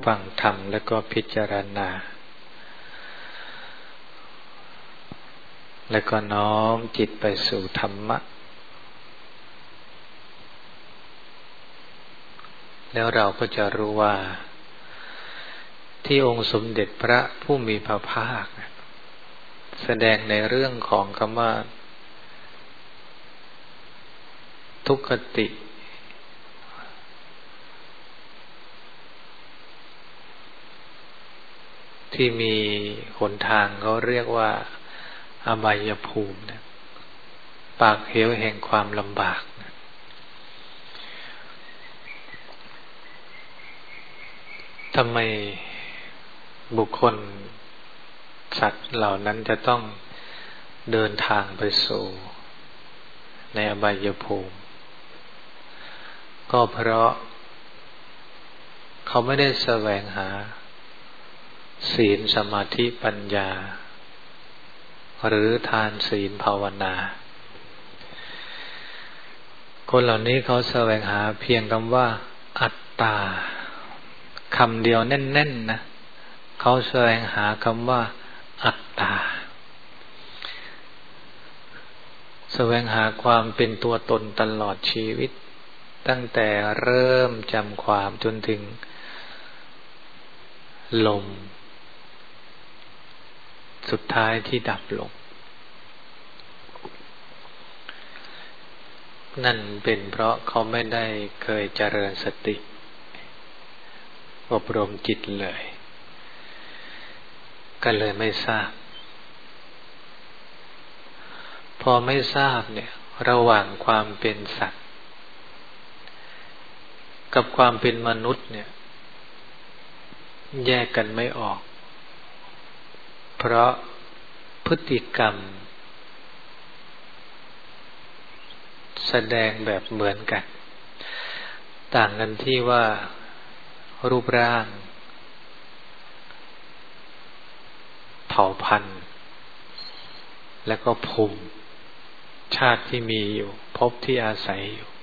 ฟังธรรมแล้วก็พิจารณาแล้วก็น้อมจิตไปสู่ธรรมะแล้วเราก็จะรู้ว่าที่องค์สมเด็จพระผู้มีพระภาคแสดงในเรื่องของคำว่าทุกขติที่มีหนทางเขาเรียกว่าอบายภูมิปากเหวแห่งความลำบากทำไมบุคคลสัตว์เหล่านั้นจะต้องเดินทางไปสู่ในอบายภูมิก็เพราะเขาไม่ได้แสวงหาศีลสมาธิปัญญาหรือทานศีลภาวนาคนเหล่านี้เขาแสวงหาเพียงคำว่าอัตตาคำเดียวแน่นๆนะเขาแสวงหาคำว่าอัตตาแสวงหาความเป็นตัวตนตลอดชีวิตตั้งแต่เริ่มจำความจนถึงลมสุดท้ายที่ดับลงนั่นเป็นเพราะเขาไม่ได้เคยเจริญสติอบรมจิตเลยก็เลยไม่ทราบพอไม่ทราบเนี่ยระหว่างความเป็นสัตว์กับความเป็นมนุษย์เนี่ยแยกกันไม่ออกเพราะพฤติกรรมแสดงแบบเหมือนกันต่างกันที่ว่ารูปร่างเผ่าพันธุ์และก็ภูมิชาติที่มีอยู่ภพที่อาศัยอยู่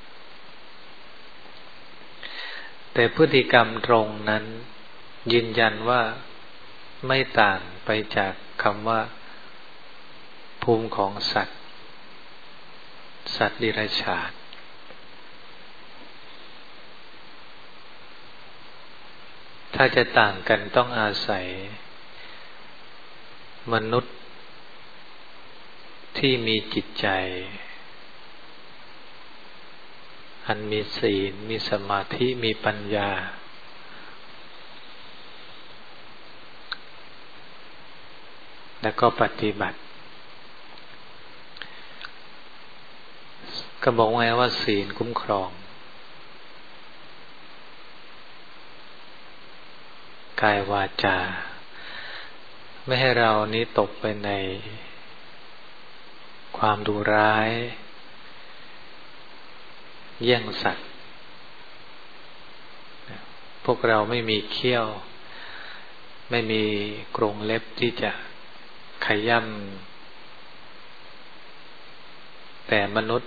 แต่พฤติกรรมตรงนั้นยืนยันว่าไม่ต่างไปจากคำว่าภูมิของสัตว์ดิรัจฉานถ้าจะต่างกันต้องอาศัยมนุษย์ที่มีจิตใจอันมีศีลมีสมาธิมีปัญญาแล้วก็ปฏิบัติก็บอกไว้ว่าศีลคุ้มครองกายวาจาไม่ให้เรานี้ตกไปในความดุร้ายแย่งสัตว์พวกเราไม่มีเขี้ยวไม่มีกรงเล็บที่จะขย้ำแต่มนุษย์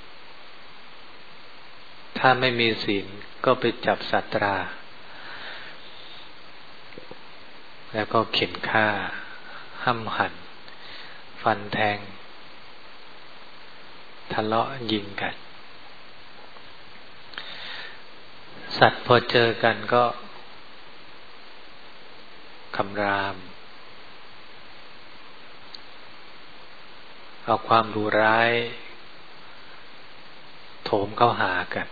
ถ้าไม่มีศีลก็ไปจับสัตราแล้วก็เข็นฆ่าห้ำหั่นฟันแทงทะเลาะยิงกันสัตว์พอเจอกันก็คำรามเอาความดุร้ายโถมเข้าหากัน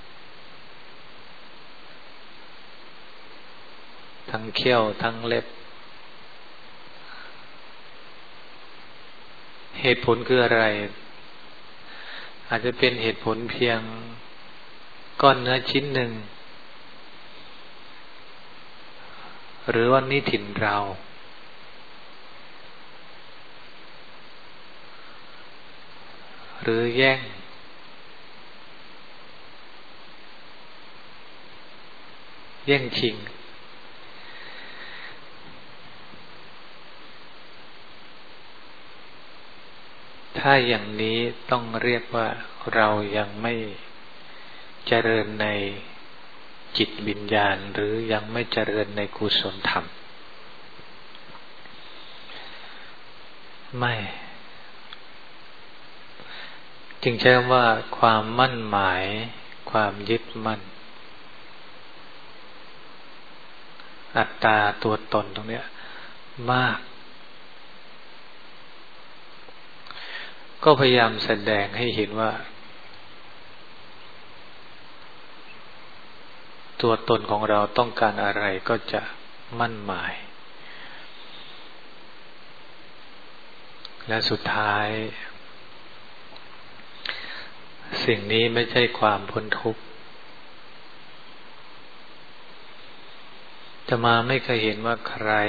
ทั้งเขี้ยวทั้งเล็บเหตุผลคืออะไรอาจจะเป็นเหตุผลเพียงก้อนเนื้อชิ้นหนึ่งหรือว่านี่ถิ่นเราหรือแย่งชิงถ้าอย่างนี้ต้องเรียกว่าเรายังไม่เจริญในจิตวิญญาณหรือยังไม่เจริญในกุศลธรรมไม่จึงใช้คำว่าความมั่นหมายความยึดมั่นอัตตาตัวตนตรงเนี้ยมากก็พยายามแสดงให้เห็นว่าตัวตนของเราต้องการอะไรก็จะมั่นหมายและสุดท้ายสิ่งนี้ไม่ใช่ความพ้นทุกข์อาตมาไม่เคยเห็นว่าใคร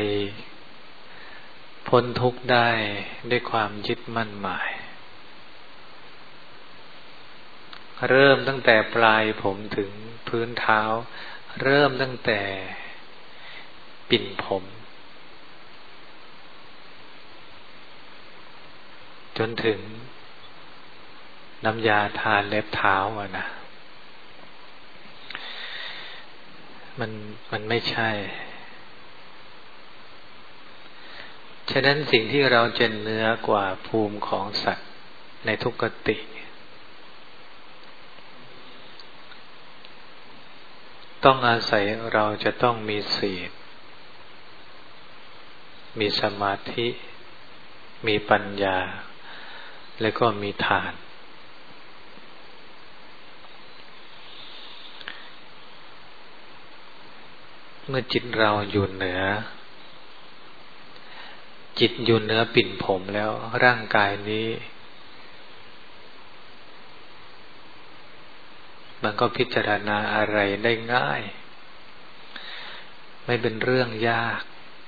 พ้นทุกข์ได้ด้วยความยึดมั่นหมายเริ่มตั้งแต่ปลายผมถึงพื้นเท้าเริ่มตั้งแต่ปิ่นผมจนถึงน้ำยาทาเล็บเท้าอะนะมันไม่ใช่ฉะนั้นสิ่งที่เราจะเหนือกว่าภูมิของสัตว์ในทุกขติต้องอาศัยเราจะต้องมีศีลมีสมาธิมีปัญญาและก็มีทานเมื่อจิตเราอยู่เหนือจิตอยู่เหนือปิ่นผมแล้วร่างกายนี้มันก็พิจารณาอะไรได้ง่ายไม่เป็นเรื่องยาก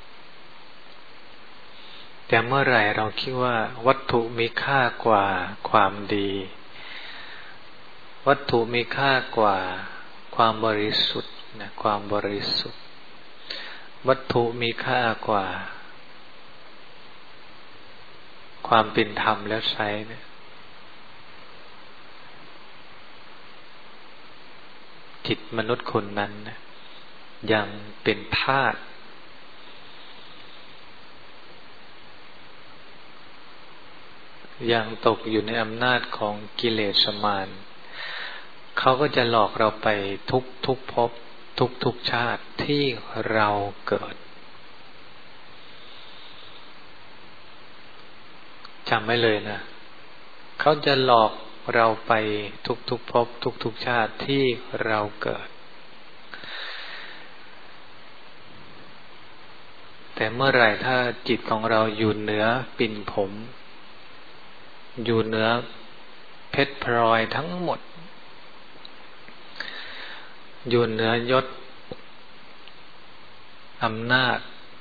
แต่เมื่อไหร่เราคิดว่าวัตถุมีค่ากว่าความดีวัตถุมีค่ากว่าความบริสุทธิ์นะความบริสุทธิ์วัตถุมีค่ากว่าความเป็นธรรมแล้วใช้เนี่ยจิตมนุษย์คนนั้นนะยังเป็นทาสยังตกอยู่ในอำนาจของกิเลสมารเขาก็จะหลอกเราไปทุกภพทุกชาติที่เราเกิดจำไว้เลยนะเขาจะหลอกเราไปทุกภพทุกชาติที่เราเกิดแต่เมื่อไหร่ถ้าจิตของเราอยู่เหนือปิ่นผมอยู่เหนือเพชรพลอยทั้งหมดอยู่เหนือยศอำนาจ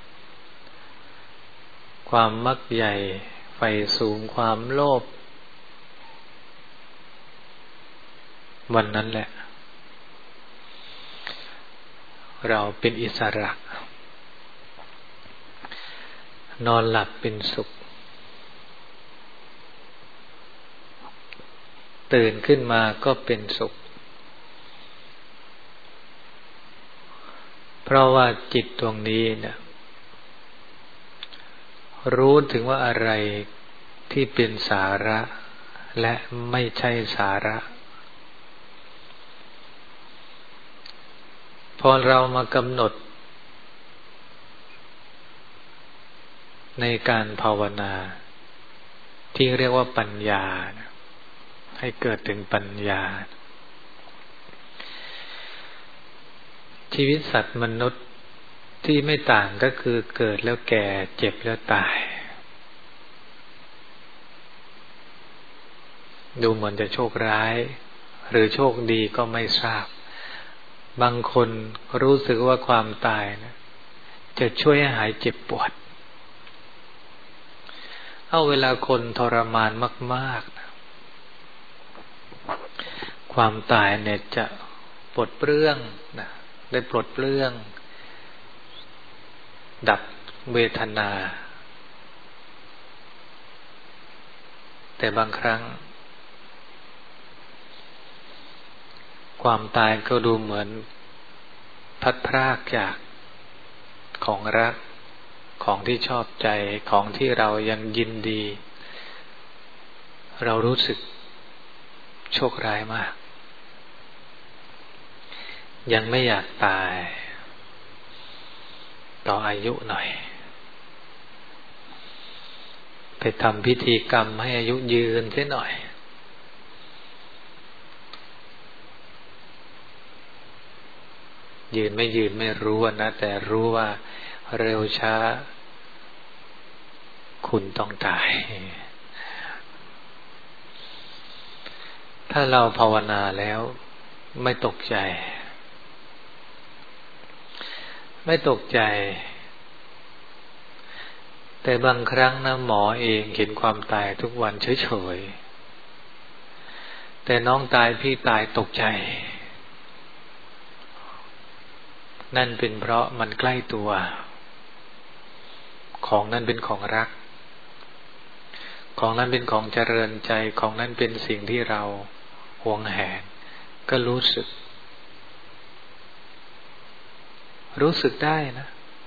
ความมักใหญ่ไฟสูงความโลภวันนั้นแหละเราเป็นอิสระนอนหลับเป็นสุขตื่นขึ้นมาก็เป็นสุขเพราะว่าจิตดวงนี้เนี่ยรู้ถึงว่าอะไรที่เป็นสาระและไม่ใช่สาระพอเรามากำหนดในการภาวนาที่เรียกว่าปัญญาให้เกิดถึงปัญญาชีวิตสัตว์มนุษย์ที่ไม่ต่างก็คือเกิดแล้วแก่เจ็บแล้วตายดูเหมือนจะโชคร้ายหรือโชคดีก็ไม่ทราบบางคนรู้สึกว่าความตายนะจะช่วยให้หายเจ็บปวดเอาเวลาคนทรมานมากๆนะความตายเนี่ยจะปลดเปลื้องนะได้ปลดเปลื้องดับเวทนาแต่บางครั้งความตายก็ดูเหมือนพัดพรากจากของรักของที่ชอบใจของที่เรายังยินดีเรารู้สึกโชคร้ายมากยังไม่อยากตายต่ออายุหน่อยไปทำพิธีกรรมให้อายุยืนเสียหน่อยยืนไม่ยืนไม่รู้นะแต่รู้ว่าเร็วช้าคุณต้องตายถ้าเราภาวนาแล้วไม่ตกใจแต่บางครั้งนะหมอเองเห็นความตายทุกวันเฉยๆแต่น้องตายพี่ตายตกใจนั่นเป็นเพราะมันใกล้ตัวของนั้นเป็นของรักของนั้นเป็นของเจริญใจของนั้นเป็นสิ่งที่เราหวงแหนก็รู้สึกได้นะ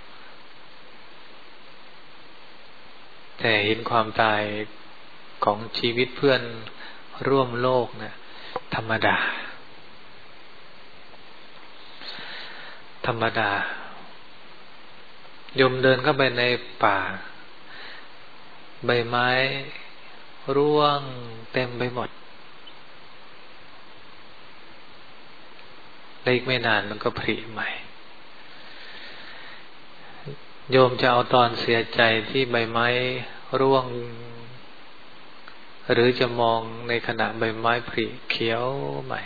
แต่เห็นความตายของชีวิตเพื่อนร่วมโลกนะธรรมดาโยมเดินเข้าไปในป่าใบไม้ร่วงเต็มไปหมดแล้วอีกไม่นานมันก็ผลิใหม่โยมจะเอาตอนเสียใจที่ใบไม้ร่วงหรือจะมองในขณะใบไม้ผลิเขียวใหม่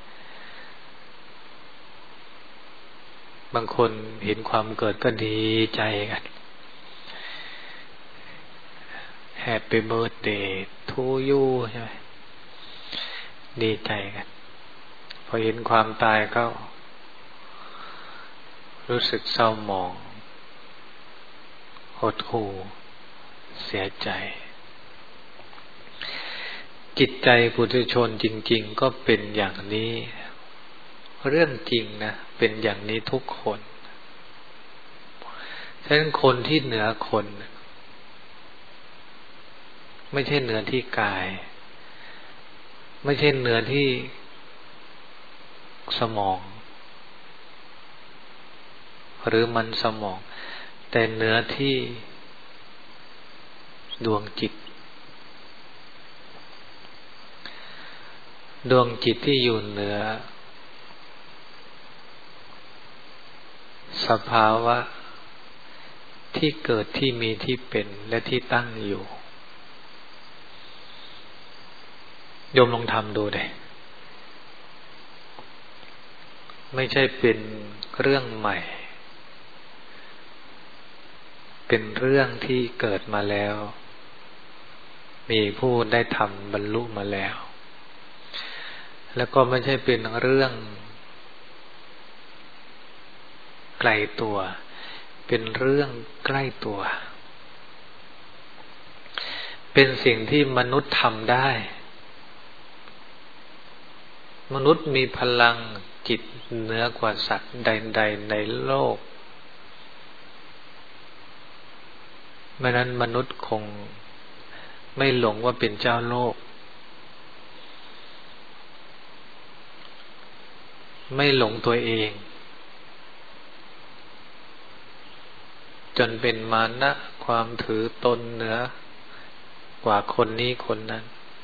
บางคนเห็นความเกิดก็ดีใจกัน Happy birthday to you ใช่ไหมดีใจกันพอเห็นความตายก็รู้สึกเศร้าหมองหดหู่เสียใจจิตใจปุถุชนจริงๆก็เป็นอย่างนี้เรื่องจริงนะเป็นอย่างนี้ทุกคนฉะนั้นคนที่เหนือคนไม่ใช่เหนือที่กายไม่ใช่เหนือที่สมองหรือมันสมองแต่เหนือที่ดวงจิตที่อยู่เหนือสภาวะที่เกิดที่มีที่เป็นและที่ตั้งอยู่โยมลองทำดูเลยไม่ใช่เป็นเรื่องใหม่เป็นเรื่องที่เกิดมาแล้วมีผู้ได้ทำบรรลุมาแล้วแล้วก็ไม่ใช่เป็นเรื่องไกลตัวเป็นเรื่องใกล้ตัวเป็นสิ่งที่มนุษย์ทำได้มนุษย์มีพลังจิตเหนือกว่าสัตว์ใดๆในโลกไม่นั้นมนุษย์คงไม่หลงว่าเป็นเจ้าโลกไม่หลงตัวเองจนเป็นมานะความถือตนเหนือกว่าคนนี้คนนั้น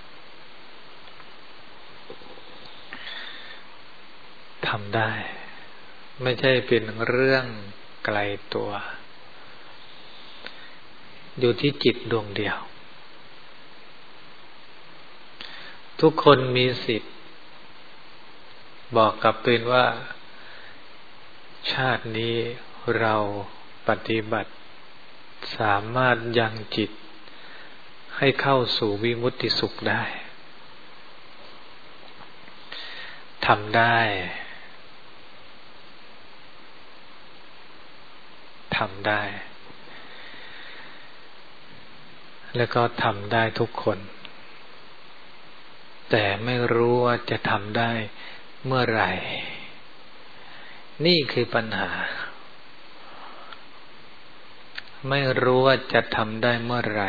ทำได้ไม่ใช่เป็นเรื่องไกลตัวอยู่ที่จิตดวงเดียวทุกคนมีสิทธิ์บอกกับตัวเองว่าชาตินี้เราปฏิบัติสามารถยังจิตให้เข้าสู่วิมุตติสุขได้ทำได้แล้วก็ทำได้ทุกคนแต่ไม่รู้ว่าจะทำได้เมื่อไหร่นี่คือปัญหาไม่รู้ว่าจะทำได้เมื่อไหร่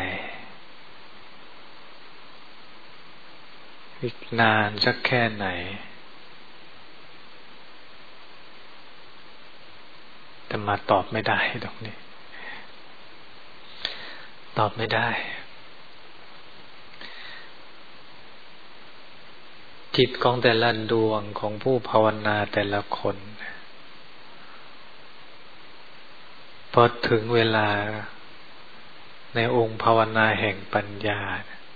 อีกนานสักแค่ไหนแต่มาตอบไม่ได้ตรงนี้ตอบไม่ได้จิตของแต่ละดวงของผู้ภาวนาแต่ละคนพอถึงเวลาในองค์ภาวนาแห่งปัญญา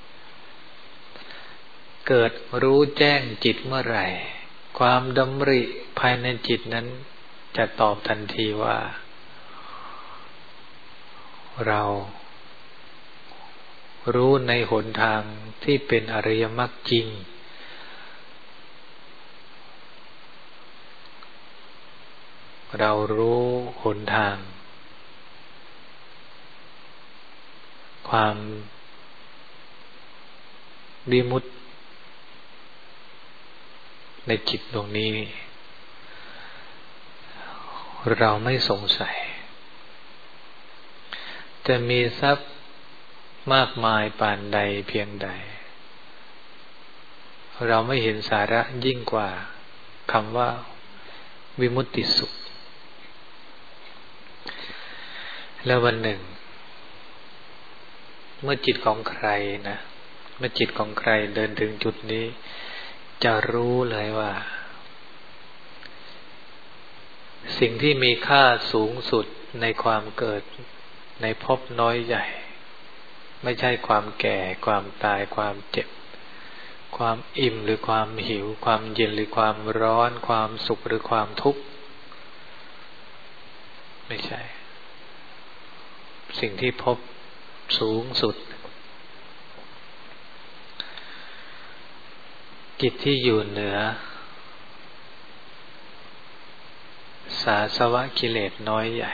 เกิดรู้แจ้งจิตเมื่อไหร่ความดำริภายในจิตนั้นจะตอบทันทีว่าเรารู้ในหนทางที่เป็นอริยมรรคจริงเรารู้หนทางความวิมุตติในจิตตรงนี้เราไม่สงสัยจะมีทรัพย์มากมายปานใดเพียงใดเราไม่เห็นสาระยิ่งกว่าคำว่าวิมุตติสุขแล้ววันหนึ่งเมื่อจิตของใครนะเมื่อจิตของใครเดินถึงจุดนี้จะรู้เลยว่าสิ่งที่มีค่าสูงสุดในความเกิดในภพน้อยใหญ่ไม่ใช่ความแก่ความตายความเจ็บความอิ่มหรือความหิวความเย็นหรือความร้อนความสุขหรือความทุกข์ไม่ใช่สิ่งที่พบสูงสุดจิตที่อยู่เหนือสาสวะกิเลสน้อยใหญ่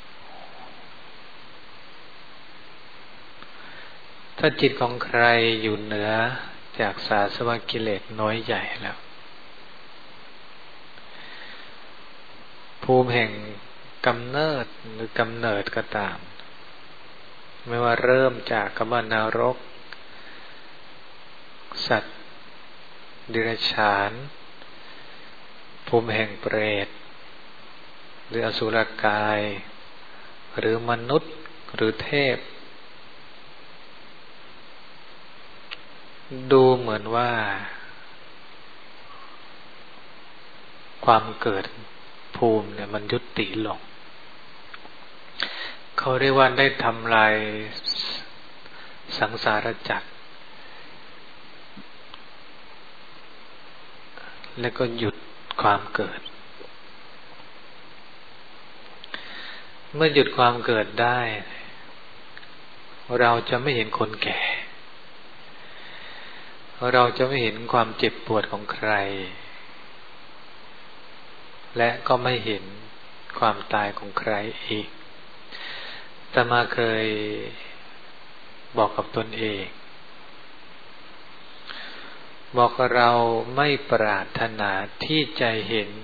ถ้าจิตของใครอยู่เหนือจากสาสวะกิเลสน้อยใหญ่แล้วภูมิแห่งกำเนิดหรือกำเนิดก็ตามไม่ว่าเริ่มจากกำนรกสัตว์เดรัจฉานภูมิแห่งเปรตหรืออสุรกายหรือมนุษย์หรือเทพดูเหมือนว่าความเกิดภูมิเนี่ยมันยุติลงเขาเรียกว่าได้ทำลายสังสารวัฏแล้วก็หยุดความเกิดเมื่อหยุดความเกิดได้เราจะไม่เห็นคนแก่เราจะไม่เห็นความเจ็บปวดของใครและก็ไม่เห็นความตายของใครอีกอาตมาเคยบอกกับตนเองบอกเราไม่ปรารถนาที่จะเห็น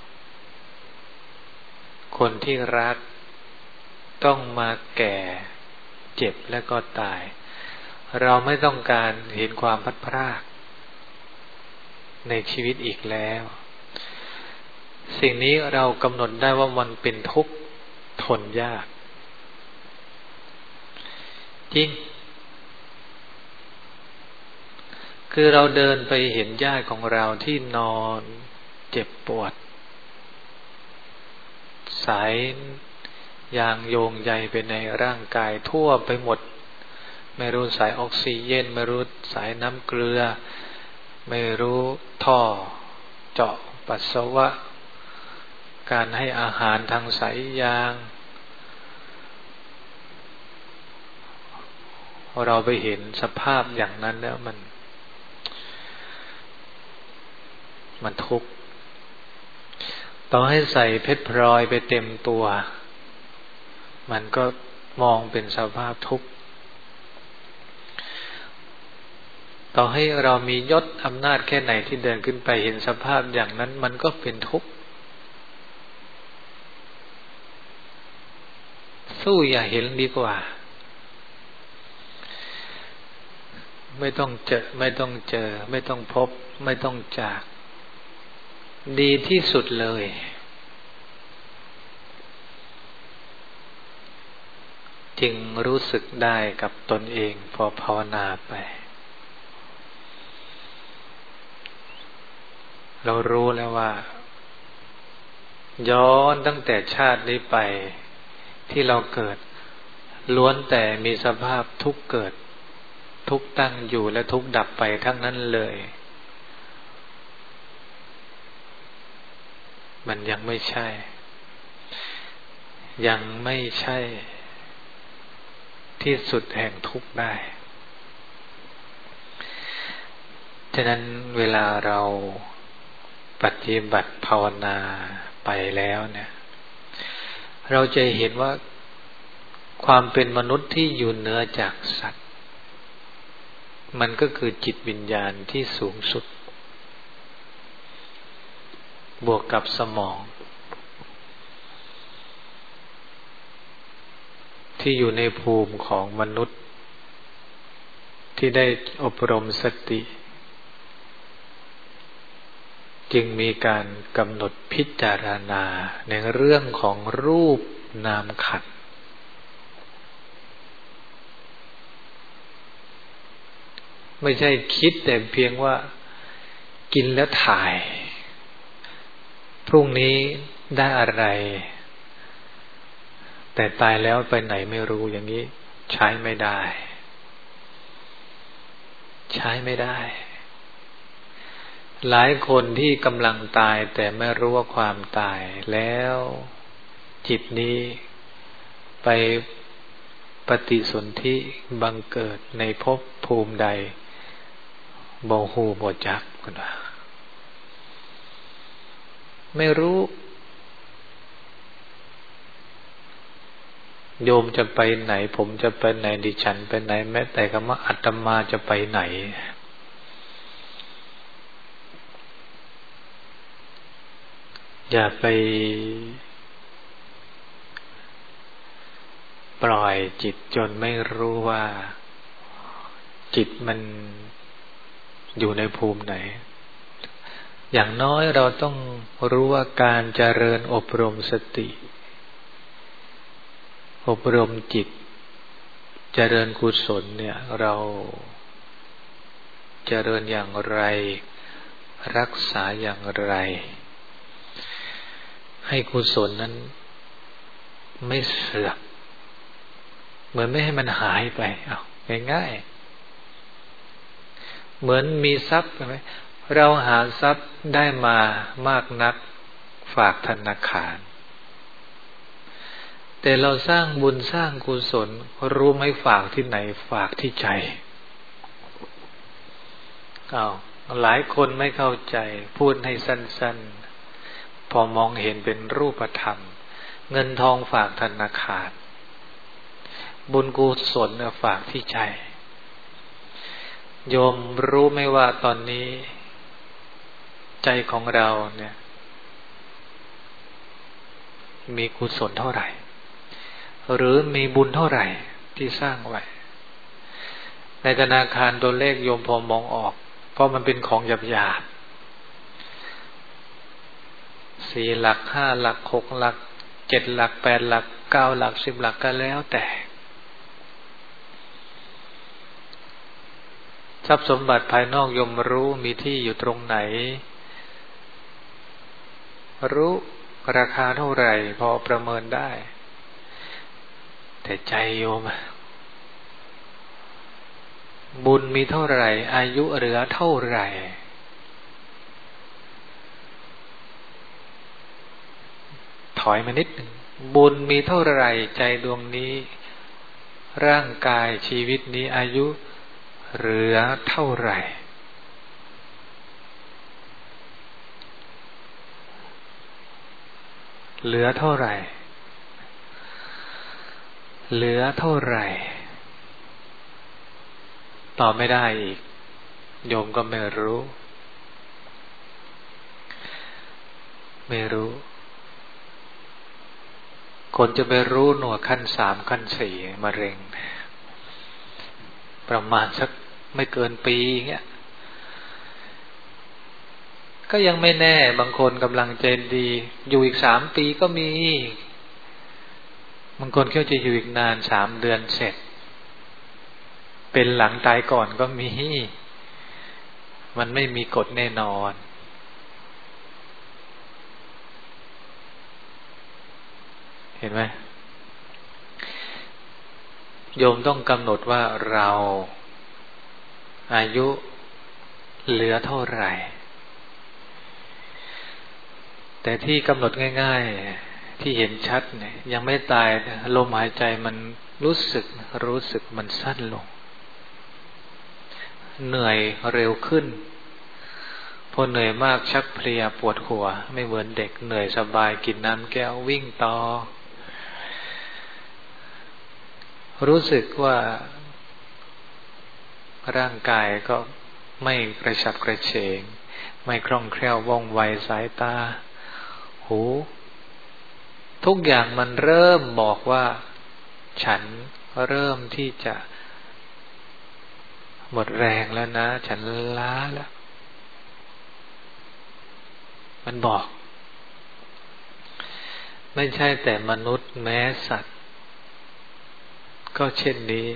คนที่รักต้องมาแก่เจ็บและก็ตายเราไม่ต้องการเห็นความพัดพรากในชีวิตอีกแล้วสิ่งนี้เรากำหนดได้ว่ามันเป็นทุกข์ทนยากจริงคือเราเดินไปเห็นญาติของเราที่นอนเจ็บปวดสายยางโยงใยไปในร่างกายทั่วไปหมดไม่รู้สายออกซิเจนไม่รู้สายน้ำเกลือไม่รู้ท่อเจาะปัสสาวะการให้อาหารทางสายยางเราไปเห็นสภาพอย่างนั้นแล้วมันทุกข์ต่อให้ใส่เพชรพลอยไปเต็มตัวมันก็มองเป็นสภาพทุกข์ต่อให้เรามียศอำนาจแค่ไหนที่เดินขึ้นไปเห็นสภาพอย่างนั้นมันก็เป็นทุกข์สู้อย่าเห็นดีกว่าไม่ต้องเจอไม่ต้องพบไม่ต้องจากดีที่สุดเลยจึงรู้สึกได้กับตนเองพอภาวนาไปเรารู้แล้วว่าย้อนตั้งแต่ชาตินี้ไปที่เราเกิดล้วนแต่มีสภาพทุกข์เกิดทุกข์ตั้งอยู่และทุกข์ดับไปทั้งนั้นเลยมันยังไม่ใช่ที่สุดแห่งทุกข์ได้ฉะนั้นเวลาเราปฏิบัติภาวนาไปแล้วเนี่ยเราจะเห็นว่าความเป็นมนุษย์ที่อยู่เหนือจากสัตว์มันก็คือจิตวิญญาณที่สูงสุดบวกกับสมองที่อยู่ในภูมิของมนุษย์ที่ได้อบรมสติจึงมีการกำหนดพิจารณาในเรื่องของรูปนามขันธ์ไม่ใช่คิดแต่เพียงว่ากินแล้วถ่ายพรุ่งนี้ได้อะไรแต่ตายแล้วไปไหนไม่รู้อย่างนี้ใช้ไม่ได้หลายคนที่กำลังตายแต่ไม่รู้ว่าความตายแล้วจิตนี้ไปปฏิสนธิบังเกิดในภพภูมิใดบ่ฮู้บ่จักกันว่าไม่รู้โยมจะไปไหนผมจะไปไหนดิฉันไปไหนแม้แต่คำว่าอาตมาจะไปไหนอย่าไปปล่อยจิตจนไม่รู้ว่าจิตมันอยู่ในภูมิไหนอย่างน้อยเราต้องรู้ว่าการเจริญอบรมสติอบรมจิตเจริญกุศลเนี่ยเราเจริญอย่างไรรักษาอย่างไรให้กุศลนั้นไม่เสื่อมเหมือนไม่ให้มันหายไปง่ายๆเหมือนมีทรัพย์ใช่ไหมเราหาทรัพย์ได้มามากนักฝากธนาคารแต่เราสร้างบุญสร้างกุศลรู้ไหมฝากที่ไหนฝากที่ใจหลายคนไม่เข้าใจพูดให้สั้นๆพอมองเห็นเป็นรูปธรรมเงินทองฝากธนาคารบุญกุศลฝากที่ใจโยมรู้ไหมว่าตอนนี้ใจของเราเนี่ยมีกุศลเท่าไหร่หรือมีบุญเท่าไหร่ที่สร้างไว้ในธนาคารตัวเลขโยมพอมองออกเพราะมันเป็นของหยาบๆ4 หลัก5 หลัก6 หลัก7 หลัก8 หลัก9 หลัก10 หลักก็แล้วแต่ทรัพย์สมบัติภายนอกโยมรู้มีที่อยู่ตรงไหนรู้ราคาเท่าไหร่พอประเมินได้แต่ใจโยมบุญมีเท่าไหร่อายุเหลือเท่าไหร่ถอยมานิดนึงบุญมีเท่าไหร่ใจดวงนี้ร่างกายชีวิตนี้อายุเหลือเท่าไหร่เหลือเท่าไหร่ตอบไม่ได้อีกโยมก็ไม่รู้คนจะไปรู้หนวดขั้น3ขั้น4มะเร็งประมาณสักไม่เกินปีเงี้ยก็ยังไม่แน่บางคนกำลังใจดีอยู่อีก3 ปีก็มีบางคนเขาจะอยู่อีกนาน3 เดือนเสร็จเป็นหลังตายก่อนก็มีมันไม่มีกฎแน่นอนเห็นไหมโยมต้องกำหนดว่าเราอายุเหลือเท่าไหร่แต่ที่กำหนดง่ายๆที่เห็นชัดเนี่ยยังไม่ตายลมหายใจมันรู้สึกมันสั้นลงเหนื่อยเร็วขึ้นพอเหนื่อยมากชักเพลียปวดหัวไม่เหมือนเด็กเหนื่อยสบายกินน้ำแก้ววิ่งต่อรู้สึกว่าร่างกายก็ไม่กระฉับกระเฉงไม่คล่องแคล่วว่องไวสายตาหูทุกอย่างมันเริ่มบอกว่าฉันเริ่มที่จะหมดแรงแล้วนะฉันล้าแล้วมันบอกไม่ใช่แต่มนุษย์แม้สัตว์ก็เช่นนี้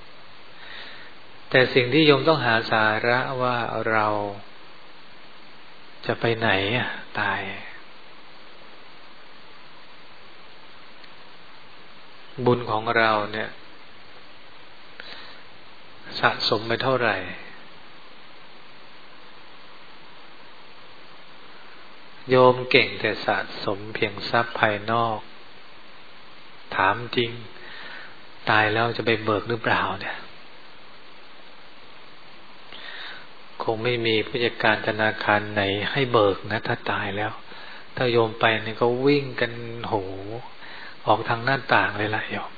แต่สิ่งที่โยมต้องหาสาระว่าเราจะไปไหนตายบุญของเราเนี่ยสะสมไปเท่าไหร่โยมเก่งแต่สะสมเพียงทรัพย์ภายนอกถามจริงตายแล้วจะไปเบิกหรือเปล่าเนี่ยคงไม่มีผู้จัดการธนาคารไหนให้เบิกนะถ้าตายแล้วถ้าโยมไปเนี่ยก็วิ่งกันโหออกทางหน้าต่างเลยล่ะโยม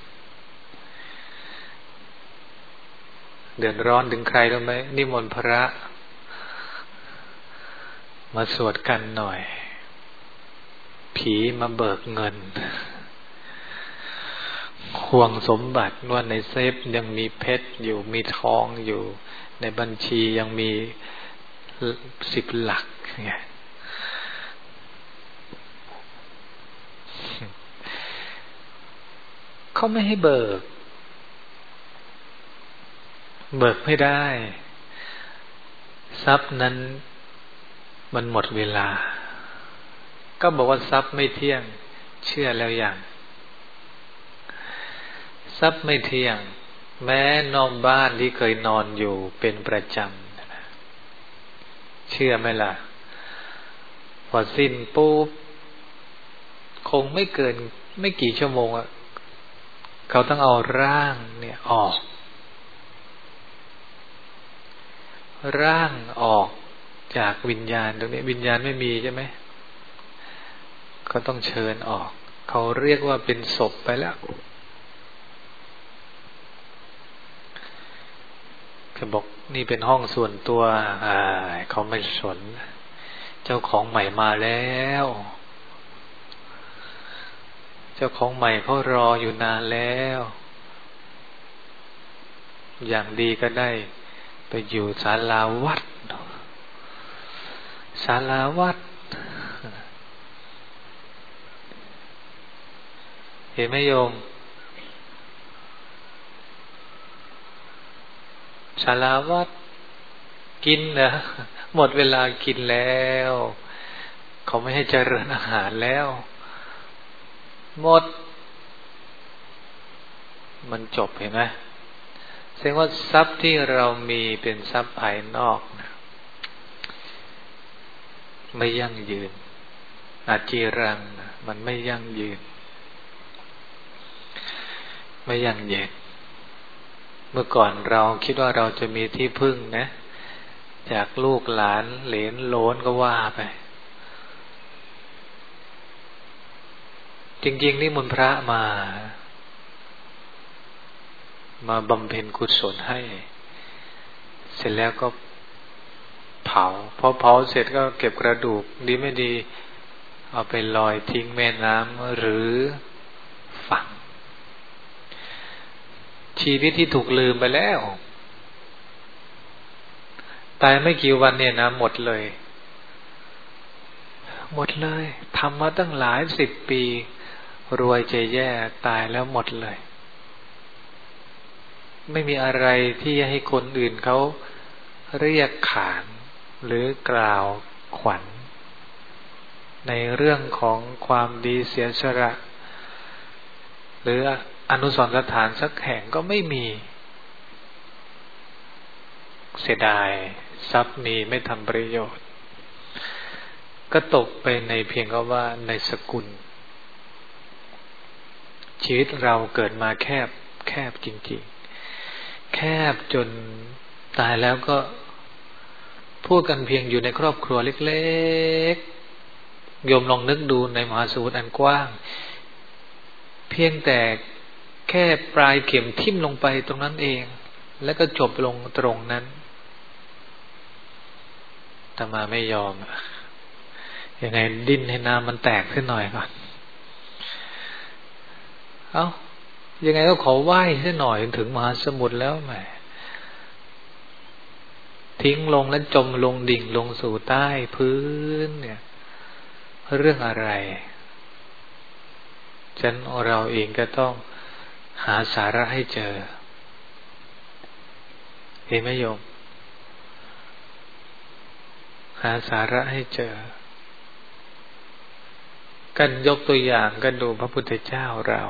เดือดร้อนถึงใครรู้ไหมนิมนต์พระมาสวดกันหน่อยผีมาเบิกเงินห่วงสมบัติว่าในเซฟยังมีเพชรอยู่มีทองอยู่ในบัญชียังมี10 หลักไงเขาไม่ให้เบิกไม่ได้ทรัพย์นั้นมันหมดเวลาก็บอกว่าทรัพย์ไม่เที่ยงเชื่อแล้วยังทรัพย์ไม่เที่ยงแม้นอนบ้านที่เคยนอนอยู่เป็นประจำเชื่อไหมล่ะพอสิ้นปุ๊บคงไม่เกินไม่กี่ชั่วโมงเขาต้องเอาร่างเนี่ยออกจากวิญญาณตรงนี้วิญญาณไม่มีใช่ไหมก็ต้องเชิญออกเขาเรียกว่าเป็นศพไปแล้วเขาบอกนี่เป็นห้องส่วนตัวเขาไม่สนเจ้าของใหม่มาแล้วเจ้าของใหม่เขารออยู่นานแล้วอย่างดีก็ได้ไปอยู่ศาลาวัดเห็นไหมโยมศาลาวัดกินนะหมดเวลากินแล้วเขาไม่ให้เจริญอาหารแล้วหมดมันจบเห็นไหมแสดงว่าทรัพย์ที่เรามีเป็นทรัพย์ภายนอกนะไม่ยั่งยืนอาจีรังมันไม่ยั่งยืนไม่ยั่งยืนเมื่อก่อนเราคิดว่าเราจะมีที่พึ่งนะจากลูกหลานเหลนโหลนก็ว่าไปจริงๆนี่มนต์พระมาบำเพ็ญกุศลให้เสร็จแล้วก็เผาพอเผาเสร็จก็เก็บกระดูกดีไม่ดีเอาไปลอยทิ้งแม่น้ำหรือฟังชีวิตที่ถูกลืมไปแล้วตายไม่กี่วันเนี่ยนะหมดเลยทำมาตั้งหลาย10 ปีรวยจะแย่ตายแล้วหมดเลยไม่มีอะไรที่ให้คนอื่นเขาเรียกขานหรือกล่าวขวัญในเรื่องของความดีเสียสละหรืออนุสรณ์สถานสักแห่งก็ไม่มีเสียดายทรัพย์มีไม่ทำประโยชน์ก็ตกไปในเพียงก็ว่าในสกุลชีวิตเราเกิดมาแคบจริงๆแคบจนตายแล้วก็พูดกันเพียงอยู่ในครอบครัวเล็กๆโยมลองนึกดูในมหาสมุทรอันกว้างเพียงแต่แค่ปลายเข็มทิ่มลงไปตรงนั้นเองแล้วก็จบลงตรงนั้นแต่มาไม่ยอมยังไงดิ้นให้น้ำมันแตกขึ้นหน่อยก่อนยังไงก็ขอไหว้ซะหน่อยถึงมหาสมุทรแล้วแหมทิ้งลงแล้วจมลงดิ่งลงสู่ใต้พื้นเนี่ยเรื่องอะไรฉะนั้นเราเองก็ต้องหาสาระให้เจอเห็นไหมโยมหาสาระให้เจอกันยกตัวอย่างกันดูพระพุทธเจ้าเรา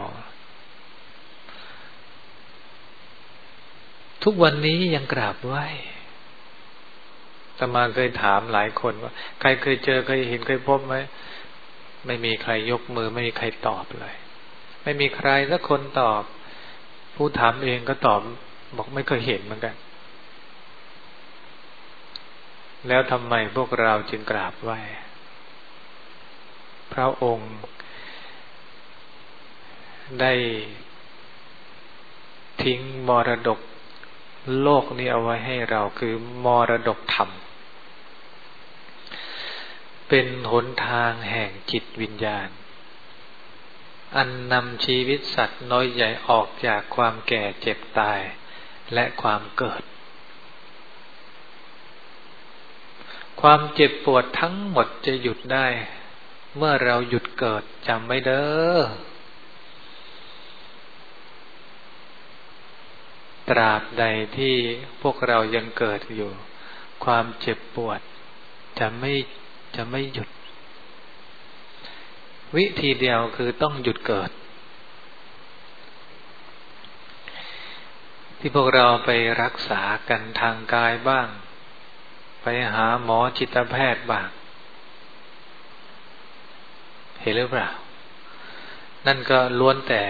ทุกวันนี้ยังกราบไหว้อาตมาเคยถามหลายคนว่าใครเคยเจอเคยเห็นเคยพบไหมไม่มีใครยกมือไม่มีใครตอบเลยไม่มีใครสักคนตอบผู้ถามเองก็ตอบบอกไม่เคยเห็นเหมือนกันแล้วทำไมพวกเราจึงกราบไหว้พระองค์ได้ทิ้งมรดกโลกนี้เอาไว้ให้เราคือมรดกธรรมเป็นหนทางแห่งจิตวิญญาณอันนำชีวิตสัตว์น้อยใหญ่ออกจากความแก่เจ็บตายและความเกิดความเจ็บปวดทั้งหมดจะหยุดได้เมื่อเราหยุดเกิดจำไว้เด้อตราบใดที่พวกเรายังเกิดอยู่ความเจ็บปวดจะไม่หยุดวิธีเดียวคือต้องหยุดเกิดที่พวกเราไปรักษากันทางกายบ้างไปหาหมอจิตแพทย์บ้างเห็นหรือเปล่านั่นก็ล้วนแต่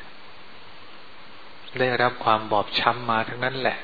ได้รับความบอบช้ำมาทั้งนั้นแหละ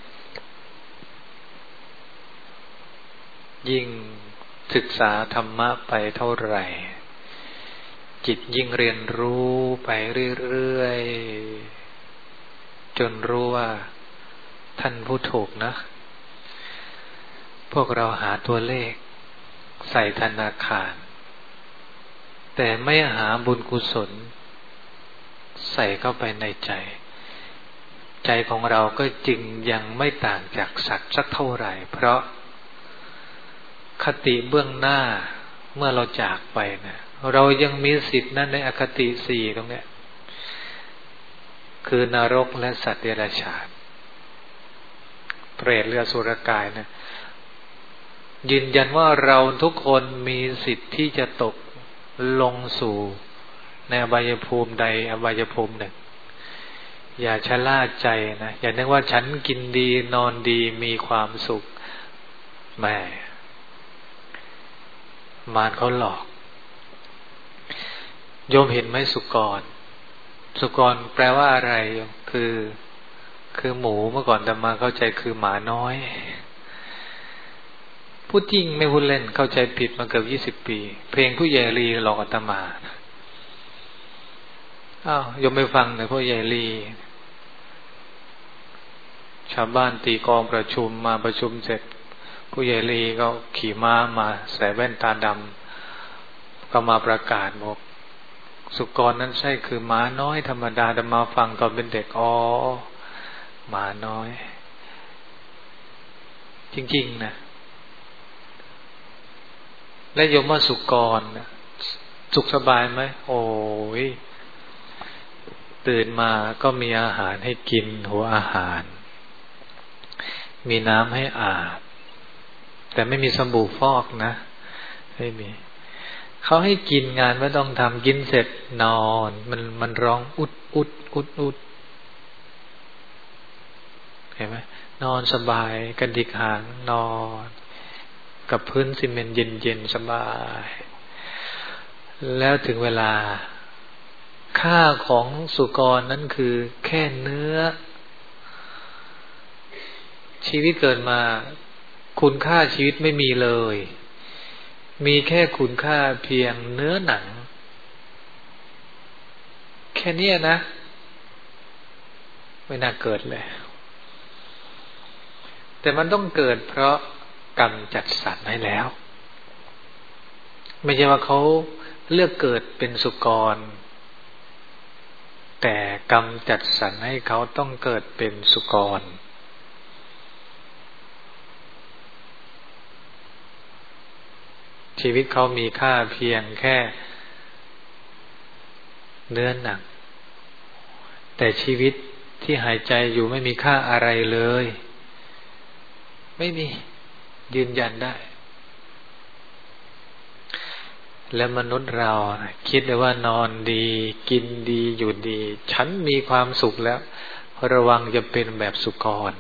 ยิ่งศึกษาธรรมะไปเท่าไหร่จิตยิ่งเรียนรู้ไปเรื่อยๆจนรู้ว่าท่านผู้ถูกนะพวกเราหาตัวเลขใส่ธนาคารแต่ไม่หาบุญกุศลใส่เข้าไปในใจของเราก็จึงยังไม่ต่างจากสัตว์สักเท่าไหร่เพราะคติเบื้องหน้าเมื่อเราจากไปนะเรายังมีสิทธินั้นในอคติ4ตรงนี้คือนรกและสัตว์เดรัจฉานเปรตหรืออสุรกายนะยืนยันว่าเราทุกคนมีสิทธิ์ที่จะตกลงสู่ในอบายภูมิใดอบายภูมิหนึ่งอย่าชะล่าใจนะอย่านึกว่าฉันกินดีนอนดีมีความสุขแม่มารเขาหลอกโยมเห็นไหมสุกรแปลว่าอะไรคือหมูเมื่อก่อนแต่มาเข้าใจคือหมาน้อยพูดจริงไม่พูดเล่นเข้าใจผิดมาเกือบ20 ปีเพลงผู้ใหญ่ลีหลอกอาตมาโยมไปฟังหน่อยผู้ใหญ่ลีชาวบ้านตีกองประชุมมาประชุมเสร็จผู้ใหญ่ลีก็ขี่ม้ามาใส่แว่นตาดำก็มาประกาศบอกสุกรนั้นใช่คือหมาน้อยธรรมดาแต่มาฟังตอนเป็นเด็กอ๋อหมาน้อยจริงๆนะและโยมว่าสุกรสุขสบายไหมโอ้ยตื่นมาก็มีอาหารให้กินหัวอาหารมีน้ำให้อาบแต่ไม่มีสบู่ฟอกนะไม่มีเขาให้กินงานไม่ต้องทำกินเสร็จนอนมันร้องอุดอุดอุดอุดเห็นไหมนอนสบายกระดิกหางนอนกับพื้นซีเมนต์เย็นๆสบายแล้วถึงเวลาค่าของสุกรนั้นคือแค่เนื้อชีวิตเกิดมาคุณค่าชีวิตไม่มีเลยมีแค่คุณค่าเพียงเนื้อหนังแค่นี้นะไม่น่าเกิดเลยแต่มันต้องเกิดเพราะกรรมจัดสรรให้แล้วไม่ใช่ว่าเขาเลือกเกิดเป็นสุกรแต่กรรมจัดสรรให้เขาต้องเกิดเป็นสุกรชีวิตเขามีค่าเพียงแค่เนื้อหนังแต่ชีวิตที่หายใจอยู่ไม่มีค่าอะไรเลยไม่มียืนยันได้และมนุษย์เราคิดเลยว่านอนดีกินดีอยู่ดีฉันมีความสุขแล้วระวังจะเป็นแบบสุกร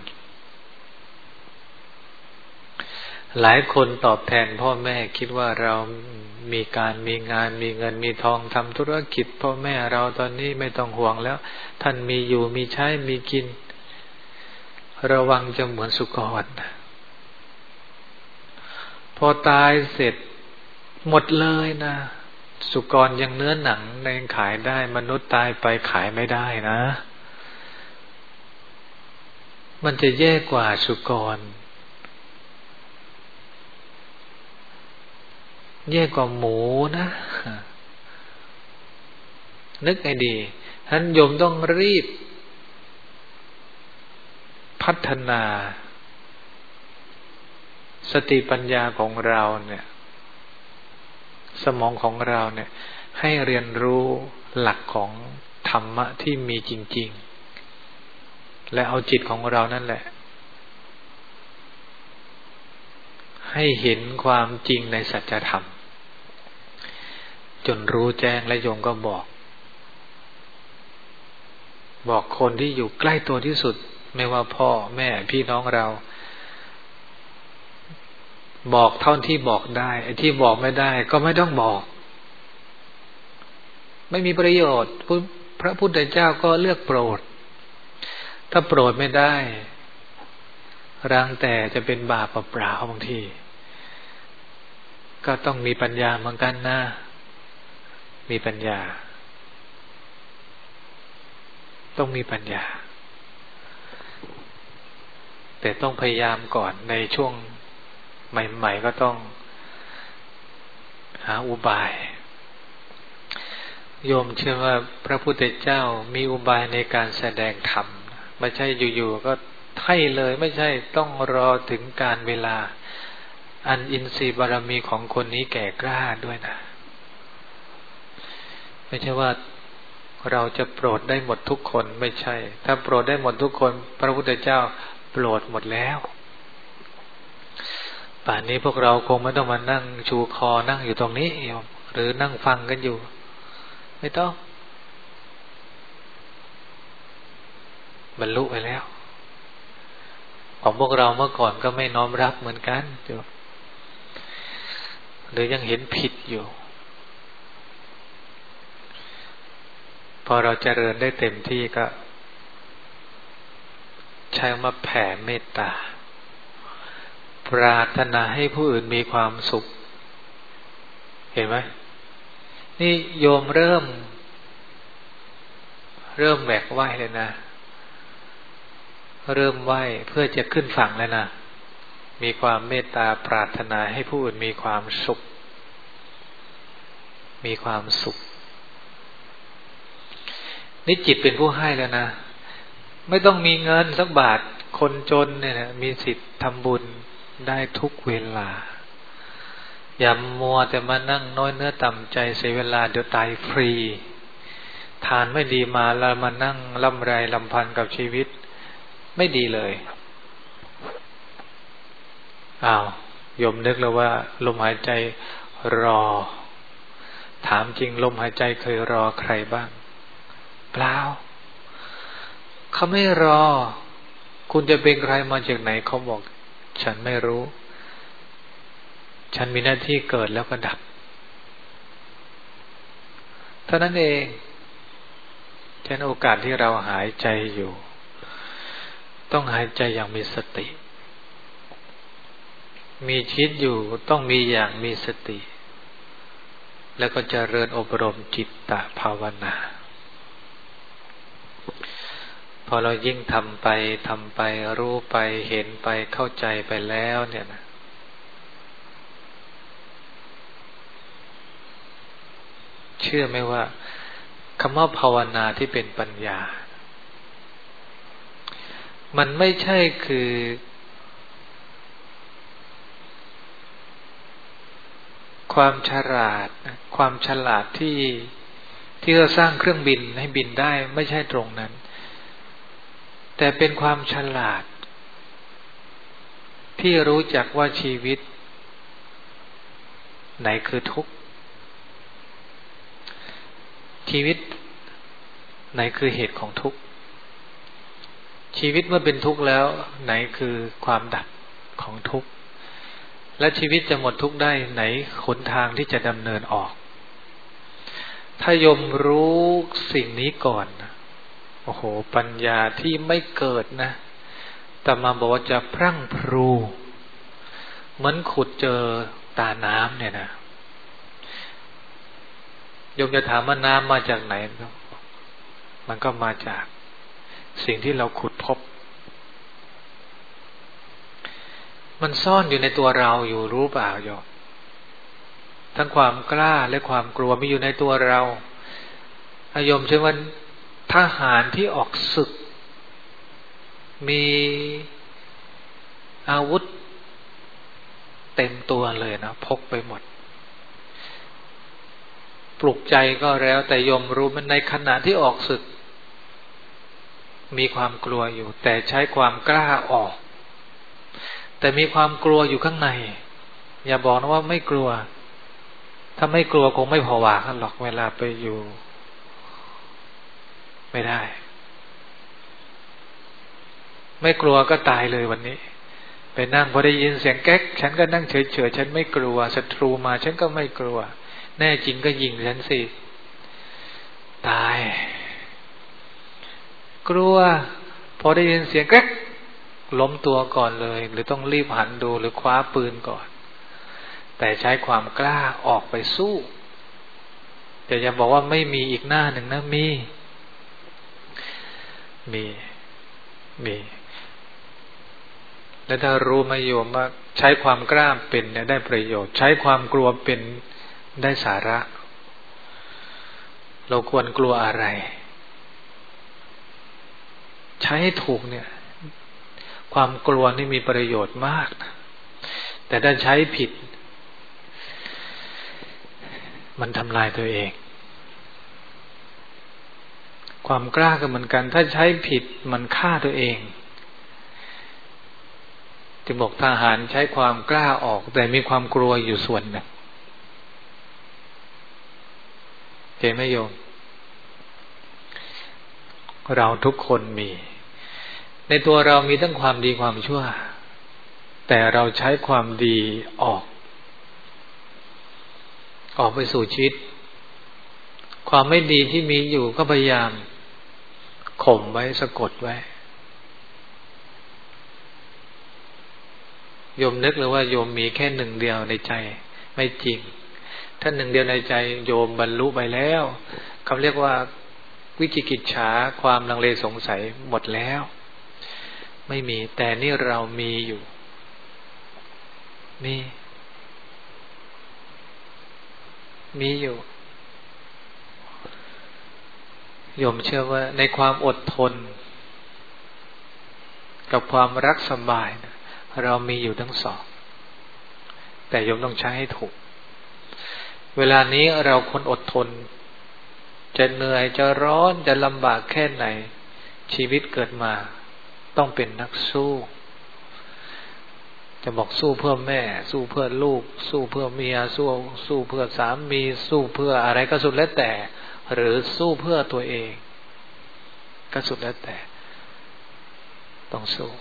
หลายคนตอบแทนพ่อแม่คิดว่าเรามีการมีงานมีเงินมีทองทำธุรกิจพ่อแม่เราตอนนี้ไม่ต้องห่วงแล้วท่านมีอยู่มีใช้มีกินระวังจะเหมือนสุกรพอตายเสร็จหมดเลยนะสุกรยังเนื้อหนังยังขายได้มนุษย์ตายไปขายไม่ได้นะมันจะแย่กว่าสุกรแย่กว่าหมูนะนึกให้ดีท่านโยมต้องรีบพัฒนาสติปัญญาของเราเนี่ยสมองของเราเนี่ยให้เรียนรู้หลักของธรรมะที่มีจริงๆและเอาจิตของเรานั่นแหละให้เห็นความจริงในสัจธรรมจนรู้แจ้งและโยมก็บอกคนที่อยู่ใกล้ตัวที่สุดไม่ว่าพ่อแม่พี่น้องเราบอกเท่าที่บอกได้ไอ้ที่บอกไม่ได้ก็ไม่ต้องบอกไม่มีประโยชน์พระพุทธเจ้าก็เลือกโปรดถ้าโปรดไม่ได้รังแต่จะเป็นบาปเปล่าๆบางทีก็ต้องมีปัญญาเหมือนกันนะมีปัญญาต้องมีปัญญาแต่ต้องพยายามก่อนในช่วงใหม่ๆก็ต้องหาอุบายโยมเชื่อว่าพระพุทธเจ้ามีอุบายในการแสดงธรรมไม่ใช่อยู่ๆก็ให้เลยไม่ใช่ต้องรอถึงการเวลาอันอินทรีย์บารมีของคนนี้แก่กล้าด้วยนะไม่ใช่ว่าเราจะโปรดได้หมดทุกคนไม่ใช่ถ้าโปรดได้หมดทุกคนพระพุทธเจ้าโปรดหมดแล้วป่านนี้พวกเราคงไม่ต้องมานั่งชูคอนั่งอยู่ตรงนี้หรือนั่งฟังกันอยู่ไม่ต้องบรรลุไปแล้วของพวกเราเมื่อก่อนก็ไม่น้อมรับเหมือนกันหรือยังเห็นผิดอยู่พอเราเจริญได้เต็มที่ก็ใช้มาแผ่เมตตาปรารถนาให้ผู้อื่นมีความสุขเห็นไหมนี่โยมเริ่มแหวกว่ายเลยนะเริ่มว่ายเพื่อจะขึ้นฝั่งแล้วนะมีความเมตตาปรารถนาให้ผู้อื่นมีความสุขมีความสุขนี่จิตเป็นผู้ให้แล้วนะไม่ต้องมีเงินสักบาทคนจนเนี่ยนะมีสิทธิ์ทำบุญได้ทุกเวลาอย่ามัวแต่มานั่งน้อยเนื้อต่ำใจเสียเวลาเดี๋ยวตายฟรีทานไม่ดีมาแล้วมานั่งล่ำไรลำพันกับชีวิตไม่ดีเลยโยมนึกแล้วว่าลมหายใจรอถามจริงลมหายใจเคยรอใครบ้างเปล่าเขาไม่รอคุณจะเป็นใครมาจากไหนเขาบอกฉันไม่รู้ฉันมีหน้าที่เกิดแล้วก็ดับเท่านั้นเองฉะนั้นโอกาสที่เราหายใจอยู่ต้องหายใจอย่างมีสติมีชีวิตอยู่ต้องมีอย่างมีสติแล้วก็เจริญอบรมจิตตภาวนาพอเรายิ่งทำไปรู้ไปเห็นไปเข้าใจไปแล้วเนี่ยนะเชื่อไหมว่าคำว่าภาวนาที่เป็นปัญญามันไม่ใช่คือความฉลาดที่เราสร้างเครื่องบินให้บินได้ไม่ใช่ตรงนั้นแต่เป็นความฉลาดที่รู้จักว่าชีวิตไหนคือทุกข์ชีวิตไหนคือเหตุของทุกข์ชีวิตเมื่อเป็นทุกข์แล้วไหนคือความดับของทุกข์และชีวิตจะหมดทุกข์ได้ไหนหนทางที่จะดำเนินออกถ้าโยมรู้สิ่งนี้ก่อนโอ้โหปัญญาที่ไม่เกิดนะแต่มาบอกว่าจะพรั่งพรูเหมือนขุดเจอตาน้ำเนี่ยนะโยมจะถามว่าน้ำมาจากไหนมันก็มาจากสิ่งที่เราขุดพบมันซ่อนอยู่ในตัวเราอยู่รู้เปล่าโยมทั้งความกล้าและความกลัวมีอยู่ในตัวเราโยมเชื่อว่าทหารที่ออกศึกมีอาวุธเต็มตัวเลยนะพกไปหมดปลุกใจก็แล้วแต่โยมรู้มันในขณะที่ออกศึกมีความกลัวอยู่แต่ใช้ความกล้าออกแต่มีความกลัวอยู่ข้างในอย่าบอกนะว่าไม่กลัวถ้าไม่กลัวคงไม่ผวากันหรอกเวลาไปอยู่ไม่ได้ไม่กลัวก็ตายเลยวันนี้ไปนั่งพอได้ยินเสียงแก๊กฉันก็นั่งเฉยๆฉันไม่กลัวศัตรูมาฉันก็ไม่กลัวแน่จริงก็ยิงฉันสิตายกลัวพอได้ยินเสียงแก๊กล้มตัวก่อนเลยหรือต้องรีบหันดูหรือคว้าปืนก่อนแต่ใช้ความกล้าออกไปสู้แต่อย่าบอกว่าไม่มีอีกหน้าหนึ่งนะมีแล้วถ้ารู้มาโยมว่าใช้ความกล้าเป็นเนี่ยได้ประโยชน์ใช้ความกลัวเป็นได้สาระเราควรกลัวอะไรใช้ให้ถูกเนี่ยความกลัวนี่มีประโยชน์มากนะแต่ถ้าใช้ผิดมันทำลายตัวเองความกล้าก็เหมือนกันถ้าใช้ผิดมันฆ่าตัวเองจึงบอกทหารใช้ความกล้าออกแต่มีความกลัวอยู่ส่วนหนึ่งเห็นไหมโยมเราทุกคนมีในตัวเรามีทั้งความดีความชั่วแต่เราใช้ความดีออกไปสู่ชีวิตความไม่ดีที่มีอยู่ก็พยายามข่มไว้สะกดไว้โยมนึกเลยว่าโยมมีแค่หนึ่งเดียวในใจไม่จริงถ้าหนึ่งเดียวในใจโยมบรรลุไปแล้วเขาเรียกว่าวิจิกิจฉาความลังเลสงสัยหมดแล้วไม่มีแต่นี่เรามีอยู่มีอยู่โยมเชื่อว่าในความอดทนกับความรักสบายนะเรามีอยู่ทั้งสองแต่โยมต้องใช้ให้ถูกเวลานี้เราคนอดทนจะเหนื่อยจะร้อนจะลำบากแค่ไหนชีวิตเกิดมาต้องเป็นนักสู้จะบอกสู้เพื่อแม่สู้เพื่อลูกสู้เพื่อเมียสู้เพื่อสามีสู้เพื่ออะไรก็สุดแล้วแต่หรือสู้เพื่อตัวเองก็สุดแล้วแต่ต้องสู้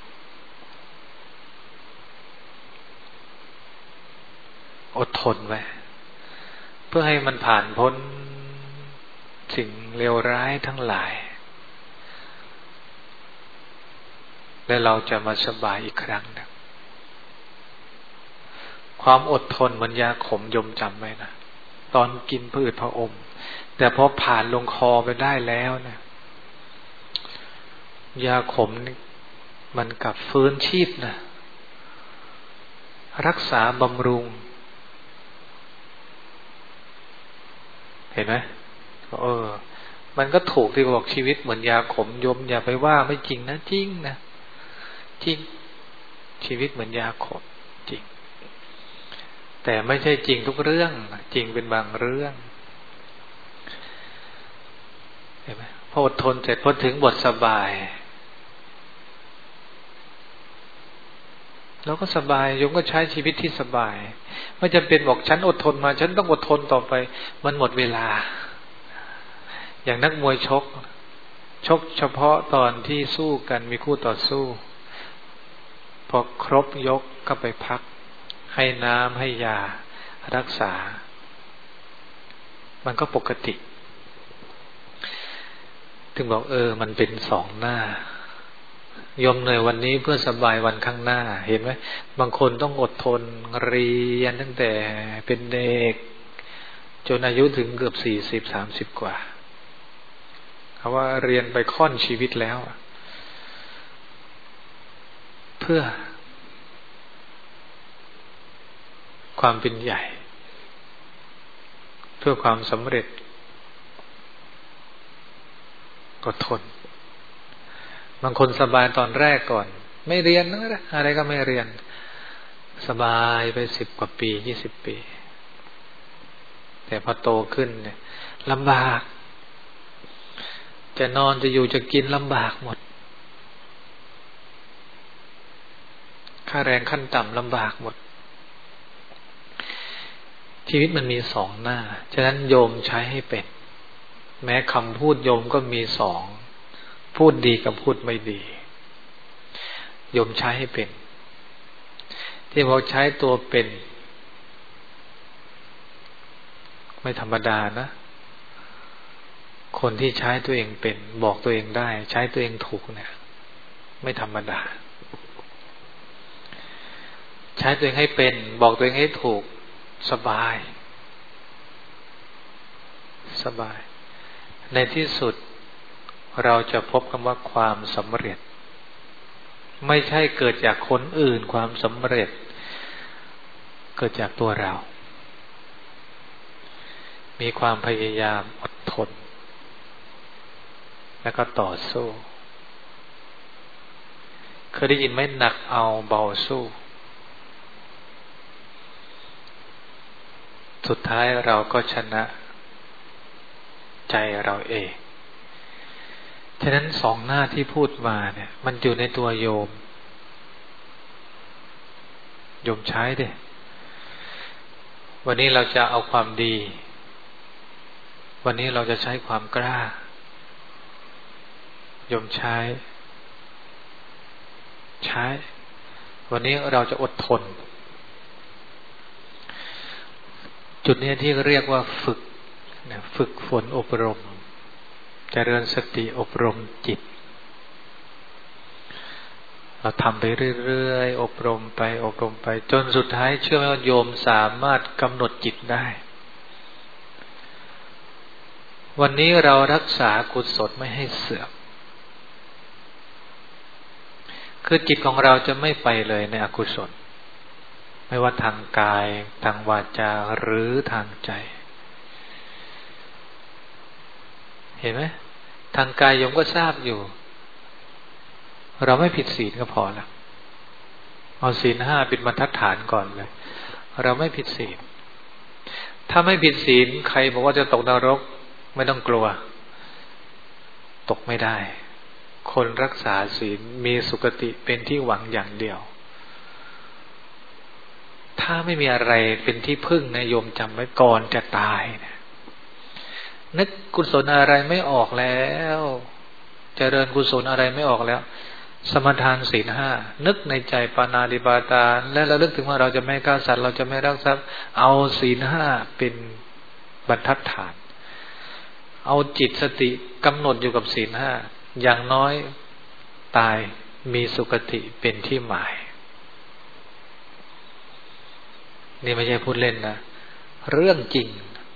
อดทนไว้เพื่อให้มันผ่านพ้นสิ่งเลวร้ายทั้งหลายและเราจะมาสบายอีกครั้งหนึ่งความอดทนเหมือนยาขมยมจำไว้นะตอนกินพืชพระอมแต่พอผ่านลงคอไปได้แล้วนะยาขมมันกลับฟื้นชีพนะรักษาบำรุงเห็นไหมมันก็ถูกที่บอกชีวิตเหมือนยาขมยมอย่าไปว่าไม่จริงนะจริงนะจริงชีวิตเหมือนยาขมจริงแต่ไม่ใช่จริงทุกเรื่องจริงเป็นบางเรื่องเห็นไหมพออดทนเสร็จพอถึงบทสบายเราก็สบายโยมก็ใช้ชีวิตที่สบายไม่จำเป็นบอกฉันอดทนมาฉันต้องอดทนต่อไปมันหมดเวลาอย่างนักมวยชกเฉพาะตอนที่สู้กันมีคู่ต่อสู้พอครบยกก็ไปพักให้น้ำให้ยารักษามันก็ปกติถึงบอกมันเป็นสองหน้ายมเหนื่อยวันนี้เพื่อสบายวันข้างหน้าเห็นไหมบางคนต้องอดทนเรียนตั้งแต่เป็นเด็กจนอายุถึงเกือบ40-30กว่าเขาว่าเรียนไปค่อนชีวิตแล้วเพื่อความเป็นใหญ่เพื่อความสำเร็จอดทนบางคนสบายตอนแรกก่อนไม่เรียนนะอะไรก็ไม่เรียนสบายไป10 กว่าปี20 ปีแต่พอโตขึ้นเนี่ยลำบากจะนอนจะอยู่จะกินลำบากหมดค่าแรงขั้นต่ำลำบากหมดชีวิตมันมีสองหน้าฉะนั้นโยมใช้ให้เป็นแม้คำพูดโยมก็มีสองพูดดีกับพูดไม่ดีโยมใช้ให้เป็นที่พอใช้ตัวเป็นไม่ธรรมดานะคนที่ใช้ตัวเองเป็นบอกตัวเองได้ใช้ตัวเองถูกเนี่ยไม่ธรรมดาใช้ตัวเองให้เป็นบอกตัวเองให้ถูกสบายในที่สุดเราจะพบคำว่าความสำเร็จไม่ใช่เกิดจากคนอื่นความสำเร็จเกิดจากตัวเรามีความพยายามอดทนแล้วก็ต่อสู้เคยได้ยินไหมหนักเอาเบาสู้สุดท้ายเราก็ชนะใจเราเองฉะนั้นสองหน้าที่พูดมาเนี่ยมันอยู่ในตัวโยมใช้ดิวันนี้เราจะเอาความดีวันนี้เราจะใช้ความกล้าโยมใช้วันนี้เราจะอดทนจุดนี้ที่เรียกว่าฝึกฝนอบรมเจริญสติอบรมจิตเราทำไปเรื่อยๆอบรมไปจนสุดท้ายเชื่อไหมว่าโยมสามารถกำหนดจิตได้วันนี้เรารักษากุศลไม่ให้เสื่อมคือจิตของเราจะไม่ไปเลยในอกุศลไม่ว่าทางกายทางวาจาหรือทางใจเห็นไหมทางกายโยมก็ทราบอยู่เราไม่ผิดศีลก็พอแล้วเอาศีลห้าเป็นบรรทัดฐานก่อนเลยเราไม่ผิดศีลถ้าไม่ผิดศีลใครบอกว่าจะตกนรกไม่ต้องกลัวตกไม่ได้คนรักษาศีลมีสุคติเป็นที่หวังอย่างเดียวถ้าไม่มีอะไรเป็นที่พึ่งนะโยมจำไว้ก่อนจะตายนะนึกกุศลอะไรไม่ออกแล้วเจริญกุศลอะไรไม่ออกแล้วสมทานศีลห้านึกในใจปานาติปาตาและระลึกถึงว่าเราจะไม่ฆ่าสัตว์เราจะไม่ลักทรัพย์เอาศีลห้าเป็นบรรทัดฐานเอาจิตสติกำหนดอยู่กับศีลห้าอย่างน้อยตายมีสุคติเป็นที่หมายนี่ไม่ใช่พูดเล่นนะเรื่องจริง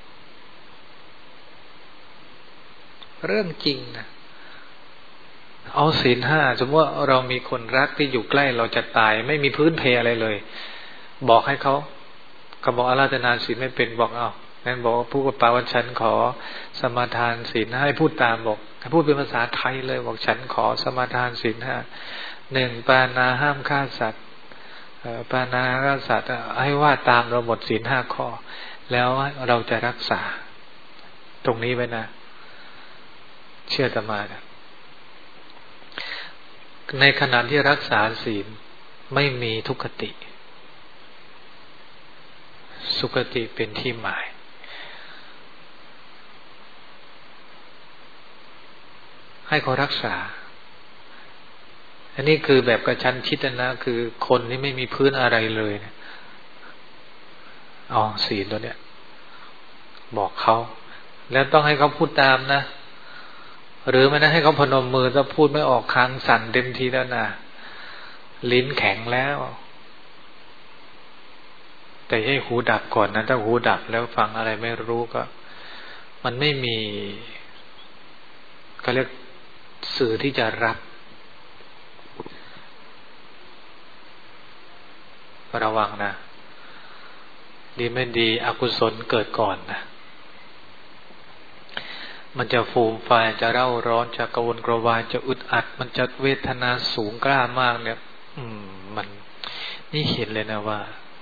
เรื่องจริงนะเอาศีลห้าสมมติว่าเรามีคนรักที่อยู่ใกล้เราจะตายไม่มีพื้นเพอะไรเลยบอกให้เขาบอกอาราธนาศีลไม่เป็นบอกเอางั้นบอกผู้กับป่าวันฉันขอสมาทานศีลให้พูดตามบอกให้พูดเป็นภาษาไทยเลยบอกฉันขอสมาทานศีลห้าหนึ่งปานาห้ามฆ่าสัตว์ปานาฆ่าสัตว์ให้ว่าตามเราหมดศีลห้าข้อแล้วเราจะรักษาตรงนี้ไว้นะเชื่ออาตมานะในขณะที่รักษาศีลไม่มีทุกขติสุคติเป็นที่หมายให้เขารักษาอันนี้คือแบบกระชั้นชิดนะคือคนที่ไม่มีพื้นอะไรเลยอ๋อศีลตัวเนี้ยบอกเขาแล้วต้องให้เขาพูดตามนะหรือไม่นะให้เขาพนมมือถ้าพูดไม่ออกคางสั่นเต็มทีแล้วนะลิ้นแข็งแล้วแต่ให้หูดับก่อนนะถ้าหูดับแล้วฟังอะไรไม่รู้ก็มันไม่มีก็เรียกสื่อที่จะรับระวังนะดีไม่ดีอกุศลเกิดก่อนนะมันจะฟูมไฟจะเร่าร้อนจะกระวนกระวายจะอึดอัดมันจะเวทนาสูงกล้ามากเนี่ยมันนี่เห็นเลยนะว่า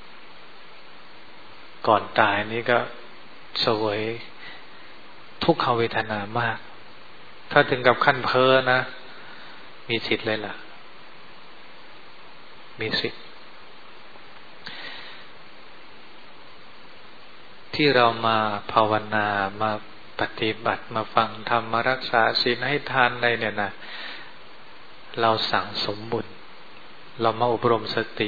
ก่อนตายนี่ก็เสวยทุกขเวทนามากถ้าถึงกับขั้นเพ้อนะมีสิทธิ์เลยล่ะมีสิทธิ์ที่เรามาภาวนามาปฏิบัติมาฟังธรรมมารักษาศีลให้ทานอะไรเนี่ยนะเราสั่งสมบุญเรามาอบรมสติ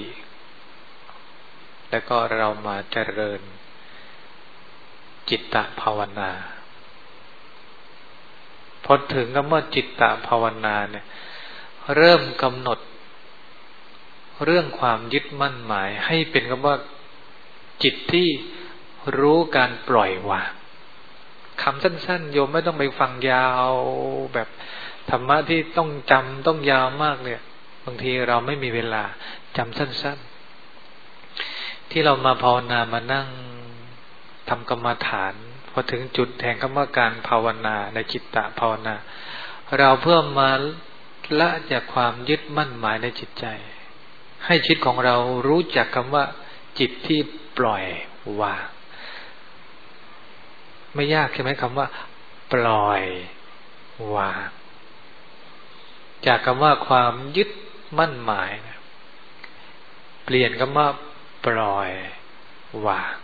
แล้วก็เรามาเจริญจิตตภาวนาพอถึงกับว่าจิตตภาวนาเนี่ยเริ่มกำหนดเรื่องความยึดมั่นหมายให้เป็นกับว่าจิตที่รู้การปล่อยวางคำสั้นๆโยมไม่ต้องไปฟังยาวแบบธรรมะที่ต้องจำต้องยาวมากเนี่ยบางทีเราไม่มีเวลาจำสั้นๆที่เรามาภาวนามานั่งทำกรรมฐานพอถึงจุดแห่งคำว่าการภาวนาในจิตตภาวนาเราเพื่อมาละจากความยึดมั่นหมายในจิตใจให้จิตของเรารู้จักคำว่าจิตที่ปล่อยวางไม่ยากใช่ไหมคำว่าปล่อยวางจากคำว่าความยึดมั่นหมายเปลี่ยนคำว่าปล่อยวาง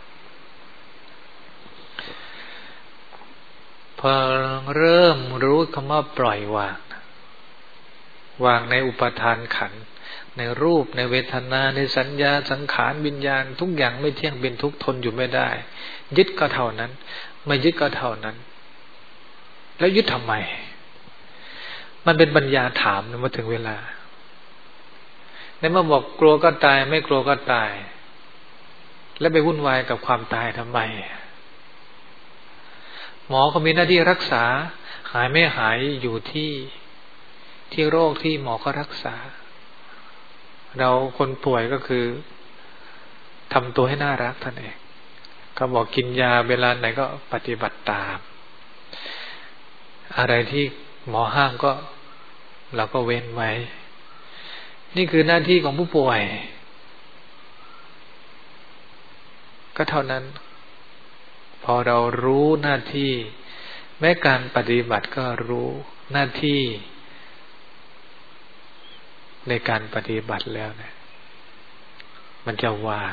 พอเริ่มรู้คำว่าปล่อยวางวางในอุปทานขันธ์ในรูปในเวทนาในสัญญาสังขารวิญญาณทุกอย่างไม่เที่ยงเป็นทุกข์ทนอยู่ไม่ได้ยึดก็เท่านั้นไม่ยึดก็เท่านั้นแล้วยึดทำไมมันเป็นปัญญาถามมาถึงเวลาในเมื่อบอกกลัวก็ตายไม่กลัวก็ตายแล้วไปวุ่นวายกับความตายทำไมหมอเขามีหน้าที่รักษาหายไม่หายอยู่ที่โรคที่หมอก็รักษาเราคนป่วยก็คือทำตัวให้น่ารักท่านเองก็บอกกินยาเวลาไหนก็ปฏิบัติตามอะไรที่หมอห้ามก็เราก็เว้นไว้นี่คือหน้าที่ของผู้ป่วยก็เท่านั้นพอเรารู้หน้าที่แม้การปฏิบัติก็รู้หน้าที่ในการปฏิบัติแล้วเนี่ยมันจะวาง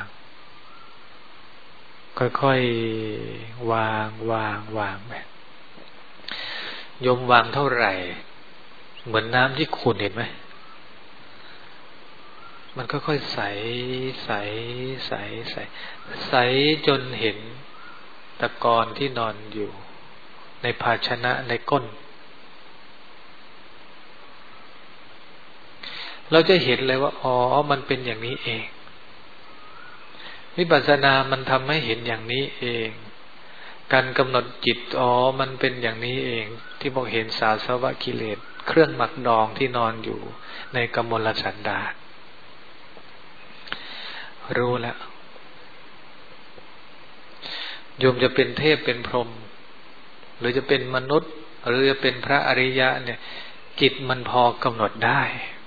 ค่อยๆวางไปโยมวางเท่าไหร่เหมือนน้ำที่ขุ่นเห็นไหมมันค่อยๆใสจนเห็นตะกอนที่นอนอยู่ในภาชนะในก้นเราจะเห็นเลยว่าอ๋อมันเป็นอย่างนี้เองวิปัสสนามันทำให้เห็นอย่างนี้เองการกำหนดจิตอ๋อมันเป็นอย่างนี้เองที่บอกเห็นสาสวะกิเลสเครื่องหมักดองที่นอนอยู่ในกมลสันดานรู้แล้วโยมจะเป็นเทพเป็นพรหมหรือจะเป็นมนุษย์หรือจะเป็นพระอริยะเนี่ยจิตมันพอกำหนดได้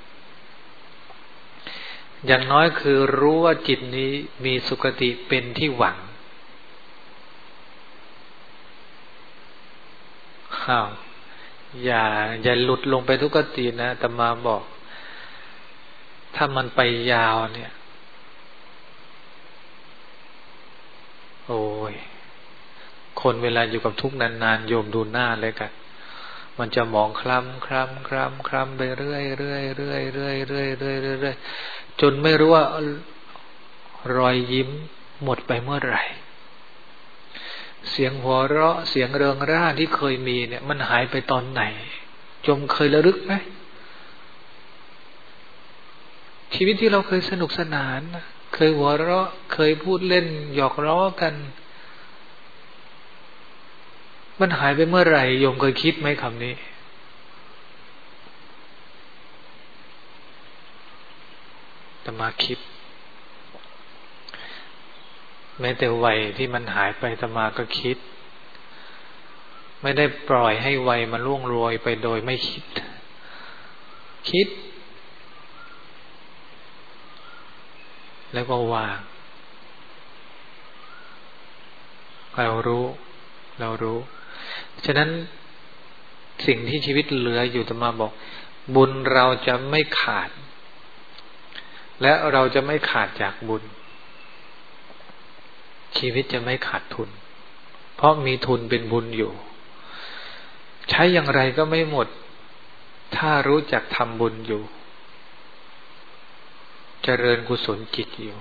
อย่างน้อยคือรู้ว่าจิตนี้มีสุคติเป็นที่หวังอย่าหลุดลงไปทุกขตินะอาตมาบอกถ้ามันไปยาวเนี่ยโอ้ยคนเวลาอยู่กับทุกข์นานๆโยมดูหน้าเลยกันมันจะมองคล้ำไปเรื่อยจนไม่รู้ว่ารอยยิ้มหมดไปเมื่อไหร่เสียงหัวเราะเสียงเริงร่าที่เคยมีเนี่ยมันหายไปตอนไหนโยมเคยระลึกไหมชีวิตที่เราเคยสนุกสนานเคยหัวเราะเคยพูดเล่นหยอกล้อกันมันหายไปเมื่อไหร่โยมเคยคิดไหมคำนี้อาตมาคิดแม้แต่วัยที่มันหายไปอาตมาก็คิดไม่ได้ปล่อยให้วัยมันล่วงโรยไปโดยไม่คิดแล้วก็วางเรารู้ฉะนั้นสิ่งที่ชีวิตเหลืออยู่อาตมาบอกบุญเราจะไม่ขาดและเราจะไม่ขาดจากบุญชีวิตจะไม่ขาดทุนเพราะมีทุนเป็นบุญอยู่ใช้อย่างไรก็ไม่หมดถ้ารู้จักทำบุญอยู่เจริญกุศลจิตอยู่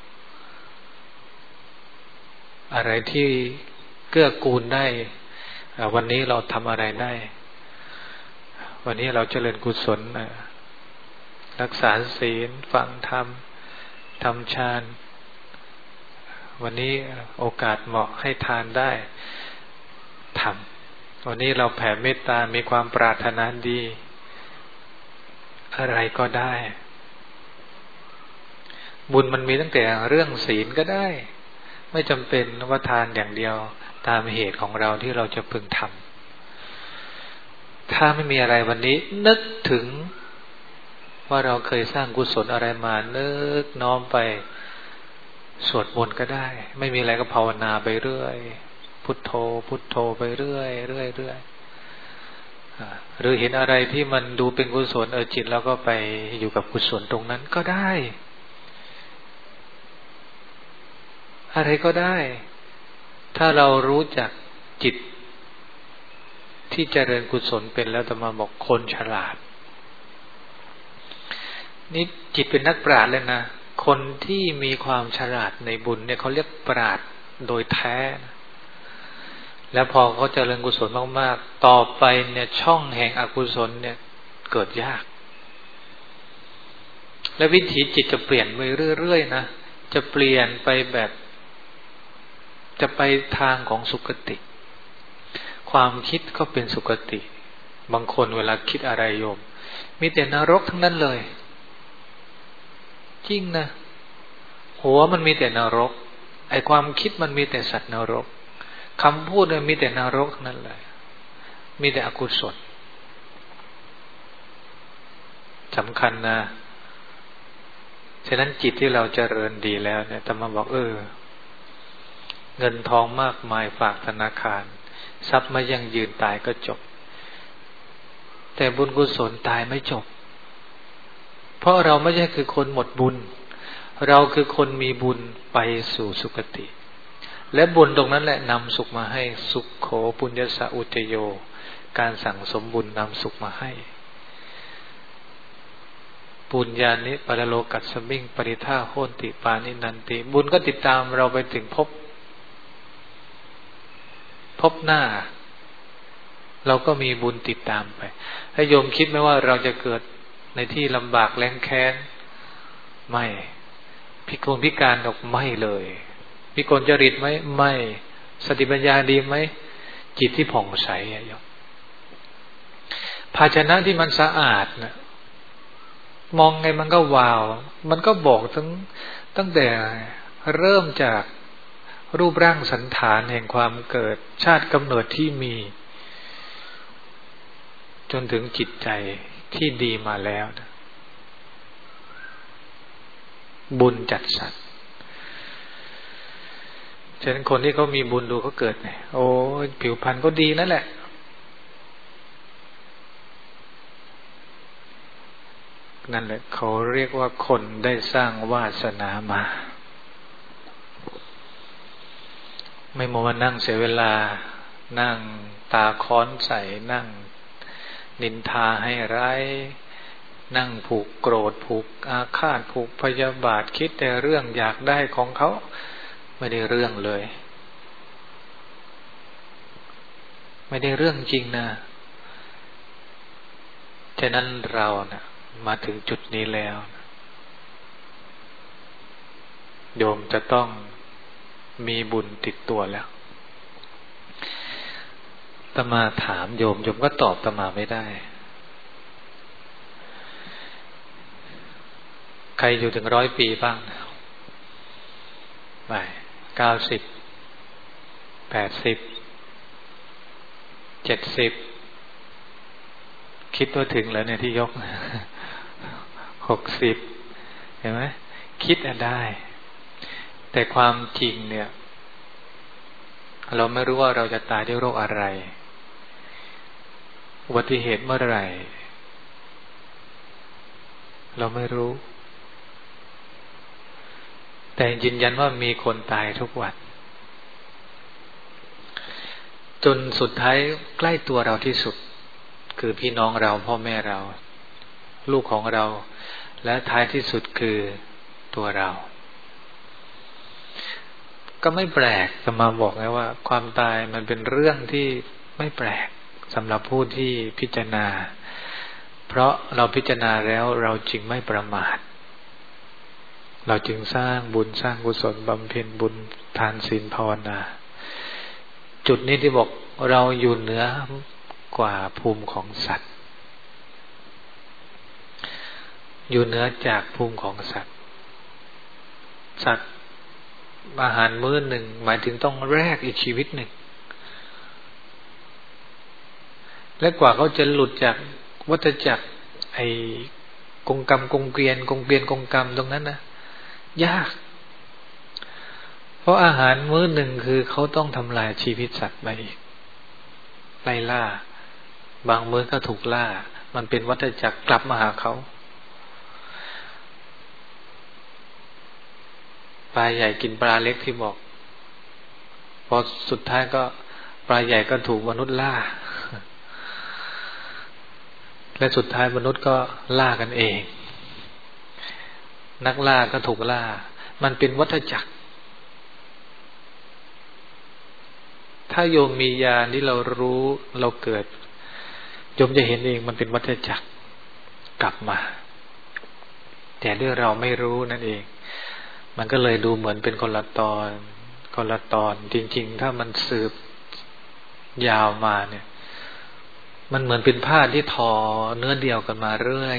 อะไรที่เกื้อกูลได้วันนี้เราทำอะไรได้วันนี้เราเจริญกุศลรักษาศีลฟังธรรมทำฌานวันนี้โอกาสเหมาะให้ทานได้ทำวันนี้เราแผ่เมตตามีความปรารถนาดีอะไรก็ได้บุญมันมีตั้งแต่เรื่องศีลก็ได้ไม่จำเป็นว่าทานอย่างเดียวตามเหตุของเราที่เราจะพึงทำถ้าไม่มีอะไรวันนี้นึกถึงว่าเราเคยสร้างกุศลอะไรมานึกน้อมไปสวดมนต์ก็ได้ไม่มีอะไรก็ภาวนาไปเรื่อยพุทโธไปเรื่อยหรือเห็นอะไรที่มันดูเป็นกุศลจิตเราก็ไปอยู่กับกุศลตรงนั้นก็ได้อะไรก็ได้ถ้าเรารู้จักจิตที่เจริญกุศลเป็นแล้วอาตมาบอกคนฉลาดนี่จิตเป็นนักปราชญ์เลยนะคนที่มีความฉลาดในบุญเนี่ยเขาเรียกปราชญ์โดยแท้แล้วพอเขาเจริญกุศลมากๆต่อไปเนี่ยช่องแห่งอกุศลเนี่ยเกิดยากและวิถีจิตจะเปลี่ยนไปเรื่อยๆนะจะเปลี่ยนไปแบบจะไปทางของสุคติความคิดก็เป็นสุคติบางคนเวลาคิดอะไรโยมมีแต่นรกทั้งนั้นเลยจริงนะหัวมันมีแต่นรกไอ้ความคิดมันมีแต่สัตว์นรกคำพูดมันมีแต่นรกทั้งนั้นเลยมีแต่อกุศลสำคัญนะฉะนั้นจิตที่เราเจริญดีแล้วเนี่ยธรรมะบอกเงินทองมากมายฝากธนาคารทรัพย์ไม่ยั่งยืนตายก็จบแต่บุญกุศลตายไม่จบเพราะเราไม่ใช่คือคนหมดบุญเราคือคนมีบุญไปสู่สุคติและบุญตรงนั้นแหละนำสุขมาให้สุขโขปุญญสะอุจโยการสั่งสมบุญนำสุขมาให้ปุญญานิปรโลกัสสมิงปริท่าโหติปานินันติบุญก็ติดตามเราไปถึงพบหน้าเราก็มีบุญติดตามไปให้โยมคิดไหมว่าเราจะเกิดในที่ลำบากแล้งแค้นไม่พิการดอกไม่เลยพิกลจริตไหมไม่สติปัญญาดีไหมจิตที่ผ่องใสโยมภาชนะที่มันสะอาดนะมองไงมันก็วาวมันก็บอกตั้งแต่เริ่มจากรูปร่างสันฐานแห่งความเกิดชาติกำเนิดที่มีจนถึงจิตใจที่ดีมาแล้วนะบุญจัดสรรฉะนั้นคนที่เขามีบุญดูเขาเกิดเนี่ยโอ้ผิวพรรณก็ดีนั่นแหละนั่นแหละเขาเรียกว่าคนได้สร้างวาสนามาไม่มัวมานั่งเสียเวลานั่งตาค้อนใส่นั่งนินทาให้ร้ายนั่งผูกโกรธผูกอาฆาตผูกพยาบาทคิดแต่เรื่องอยากได้ของเขาไม่ได้เรื่องเลยไม่ได้เรื่องจริงนะฉะนั้นเรานะมาถึงจุดนี้แล้วโยมจะต้องมีบุญติดตัวแล้วอาตมาถามโยมก็ตอบอาตมาไม่ได้ใครอยู่ถึง100 ปีบ้างไม่90 80 70คิดว่าถึงแล้วเนี่ยที่ยก60เห็นไหมคิดได้แต่ความจริงเนี่ยเราไม่รู้ว่าเราจะตายด้วยโรคอะไรอุบัติเหตุเมื่อไหร่เราไม่รู้แต่ยืนยันว่ามีคนตายทุกวันจนสุดท้ายใกล้ตัวเราที่สุดคือพี่น้องเราพ่อแม่เราลูกของเราและท้ายที่สุดคือตัวเราก็ไม่แปลกจะมาบอกไงว่าความตายมันเป็นเรื่องที่ไม่แปลกสำหรับผู้ที่พิจารณาเพราะเราพิจารณาแล้วเราจึงไม่ประมาทเราจึงสร้างบุญสร้างกุศลบำเพ็ญบุญทานศีลภาวนาจุดนี้ที่บอกเราอยู่เหนือกว่าภูมิของสัตว์อยู่เหนือจากภูมิของสัตว์อาหารมื้อหนึ่งหมายถึงต้องแลกอีกชีวิตหนึ่งและกว่าเขาจะหลุดจากวัฏจักรไอ้กงกรรมกงเกวียนกงกรรมตรงนั้นนะยากเพราะอาหารมื้อหนึ่งคือเขาต้องทำลายชีวิตสัตว์ไปอีกไล่ล่าบางมื้อก็ถูกล่ามันเป็นวัฏจักรกลับมาหาเขาปลาใหญ่กินปลาเล็กที่บอกพอสุดท้ายก็ปลาใหญ่ก็ถูกมนุษย์ล่าและสุดท้ายมนุษย์ก็ล่ากันเองนักล่าก็ถูกล่ามันเป็นวัฏจักรถ้าโยมมีญาณที่เรารู้เราเกิดโยมจะเห็นเองมันเป็นวัฏจักรกลับมาแต่ด้วยเราไม่รู้นั่นเองมันก็เลยดูเหมือนเป็นคนละตอนจริงๆถ้ามันสืบยาวมาเนี่ยมันเหมือนเป็นผ้าที่ทอเนื้อเดียวกันมาเรื่อย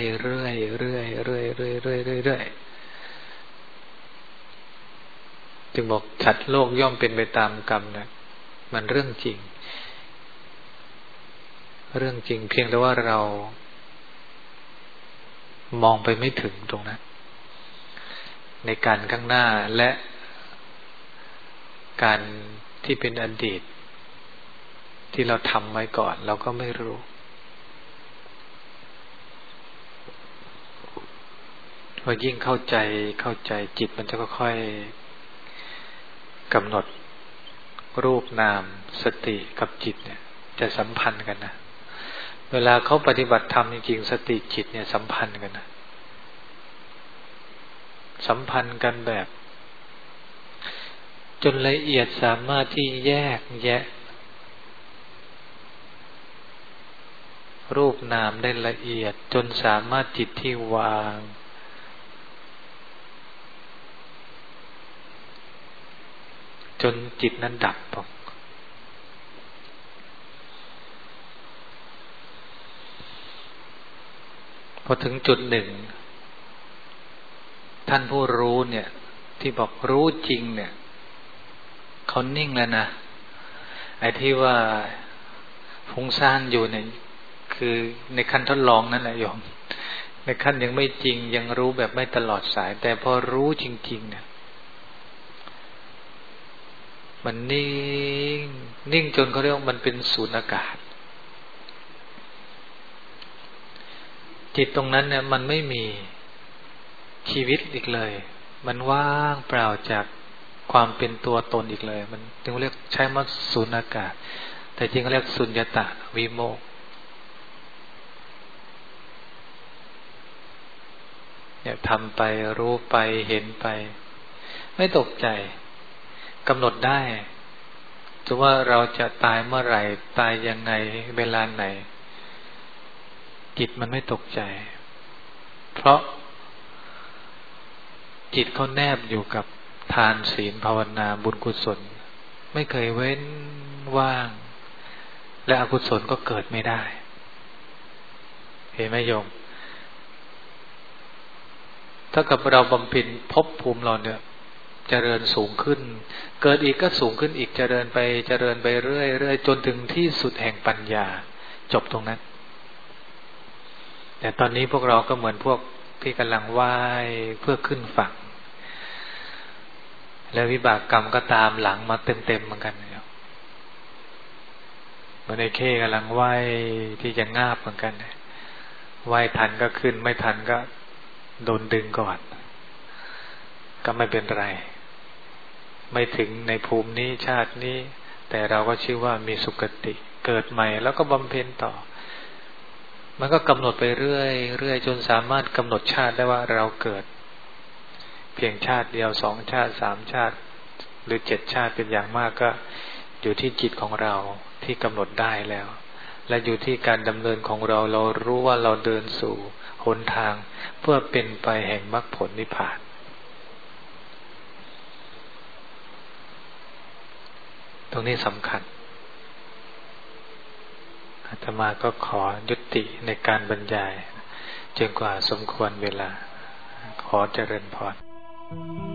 จึงบอกสัตว์โลกย่อมเป็นไปตามกรรมนะมันเรื่องจริงเรื่องจริงเพียงแต่ว่าเรามองไปไม่ถึงตรงนั้นในการข้างหน้าและการที่เป็นอดีตที่เราทำไว้ก่อนเราก็ไม่รู้พอยิ่งเข้าใจจิตมันจะค่อยๆกำหนดรูปนามสติกับจิตเนี่ยจะสัมพันธ์กันนะเวลาเขาปฏิบัติธรรมจริงๆสติจิตเนี่ยสัมพันธ์กันนะสัมพันธ์กันแบบจนละเอียดสามารถที่แยกแยะรูปนามได้ละเอียดจนสามารถจิตที่วางจนจิตนั้นดับพอถึงจุดหนึ่งท่านผู้รู้เนี่ยที่บอกรู้จริงเนี่ยเขานิ่งแล้วนะไอ้ที่ว่าฟุ้งซ่านอยู่เนี่ยคือในขั้นทดลองนั่นแหละโยมในขั้นยังไม่จริงยังรู้แบบไม่ตลอดสายแต่พอรู้จริงๆเนี่ยมันนิ่งจนเขาเรียกว่ามันเป็นสูญญากาศจิตตรงนั้นเนี่ยมันไม่มีชีวิตอีกเลยมันว่างเปล่าจากความเป็นตัวตนอีกเลยมันจึงเรียกใช้มาสูญญากาศแต่จริงเขาเรียกสุญญตาวิโมกข์เนี่ยทำไปรู้ไปเห็นไปไม่ตกใจกำหนดได้จะว่าเราจะตายเมื่อไหร่ตายยังไงเวลาไหนจิตมันไม่ตกใจเพราะจิตเขาแนบอยู่กับทานศีลภาวนาบุญกุศลไม่เคยเว้นว่างและอกุศลก็เกิดไม่ได้เห็นไหมโยมถ้ากับเราบำเพ็ญภพภูมิเราเนี่ยเจริญสูงขึ้นเกิดอีกก็สูงขึ้นอีกเจริญไปเรื่อยๆจนถึงที่สุดแห่งปัญญาจบตรงนั้นแต่ตอนนี้พวกเราก็เหมือนพวกที่กำลังว่ายเพื่อขึ้นฝั่งแล้ววิบากกรรมก็ตามหลังมาเต็มเหมือนกันเหมือนไอ้เข้กำลังว่ายที่จะงาบเหมือนกันว่ายทันก็ขึ้นไม่ทันก็โดนดึงก่อนก็ไม่เป็นไรไม่ถึงในภูมินี้ชาตินี้แต่เราก็ชื่อว่ามีสุคติเกิดใหม่แล้วก็บำเพ็ญต่อมันก็กำหนดไปเรื่อยจนสามารถกำหนดชาติได้ว่าเราเกิดเพียงชาติเดียว2ชาติ3ชาติหรือ7ชาติเป็นอย่างมากก็อยู่ที่จิตของเราที่กำหนดได้แล้วและอยู่ที่การดำเนินของเราเรารู้ว่าเราเดินสู่หนทางเพื่อเป็นไปแห่งมรรคผลนิพพานตรงนี้สำคัญอาตมาก็ขอยุติในการบรรยายจนกว่าสมควรเวลาขอเจริญพร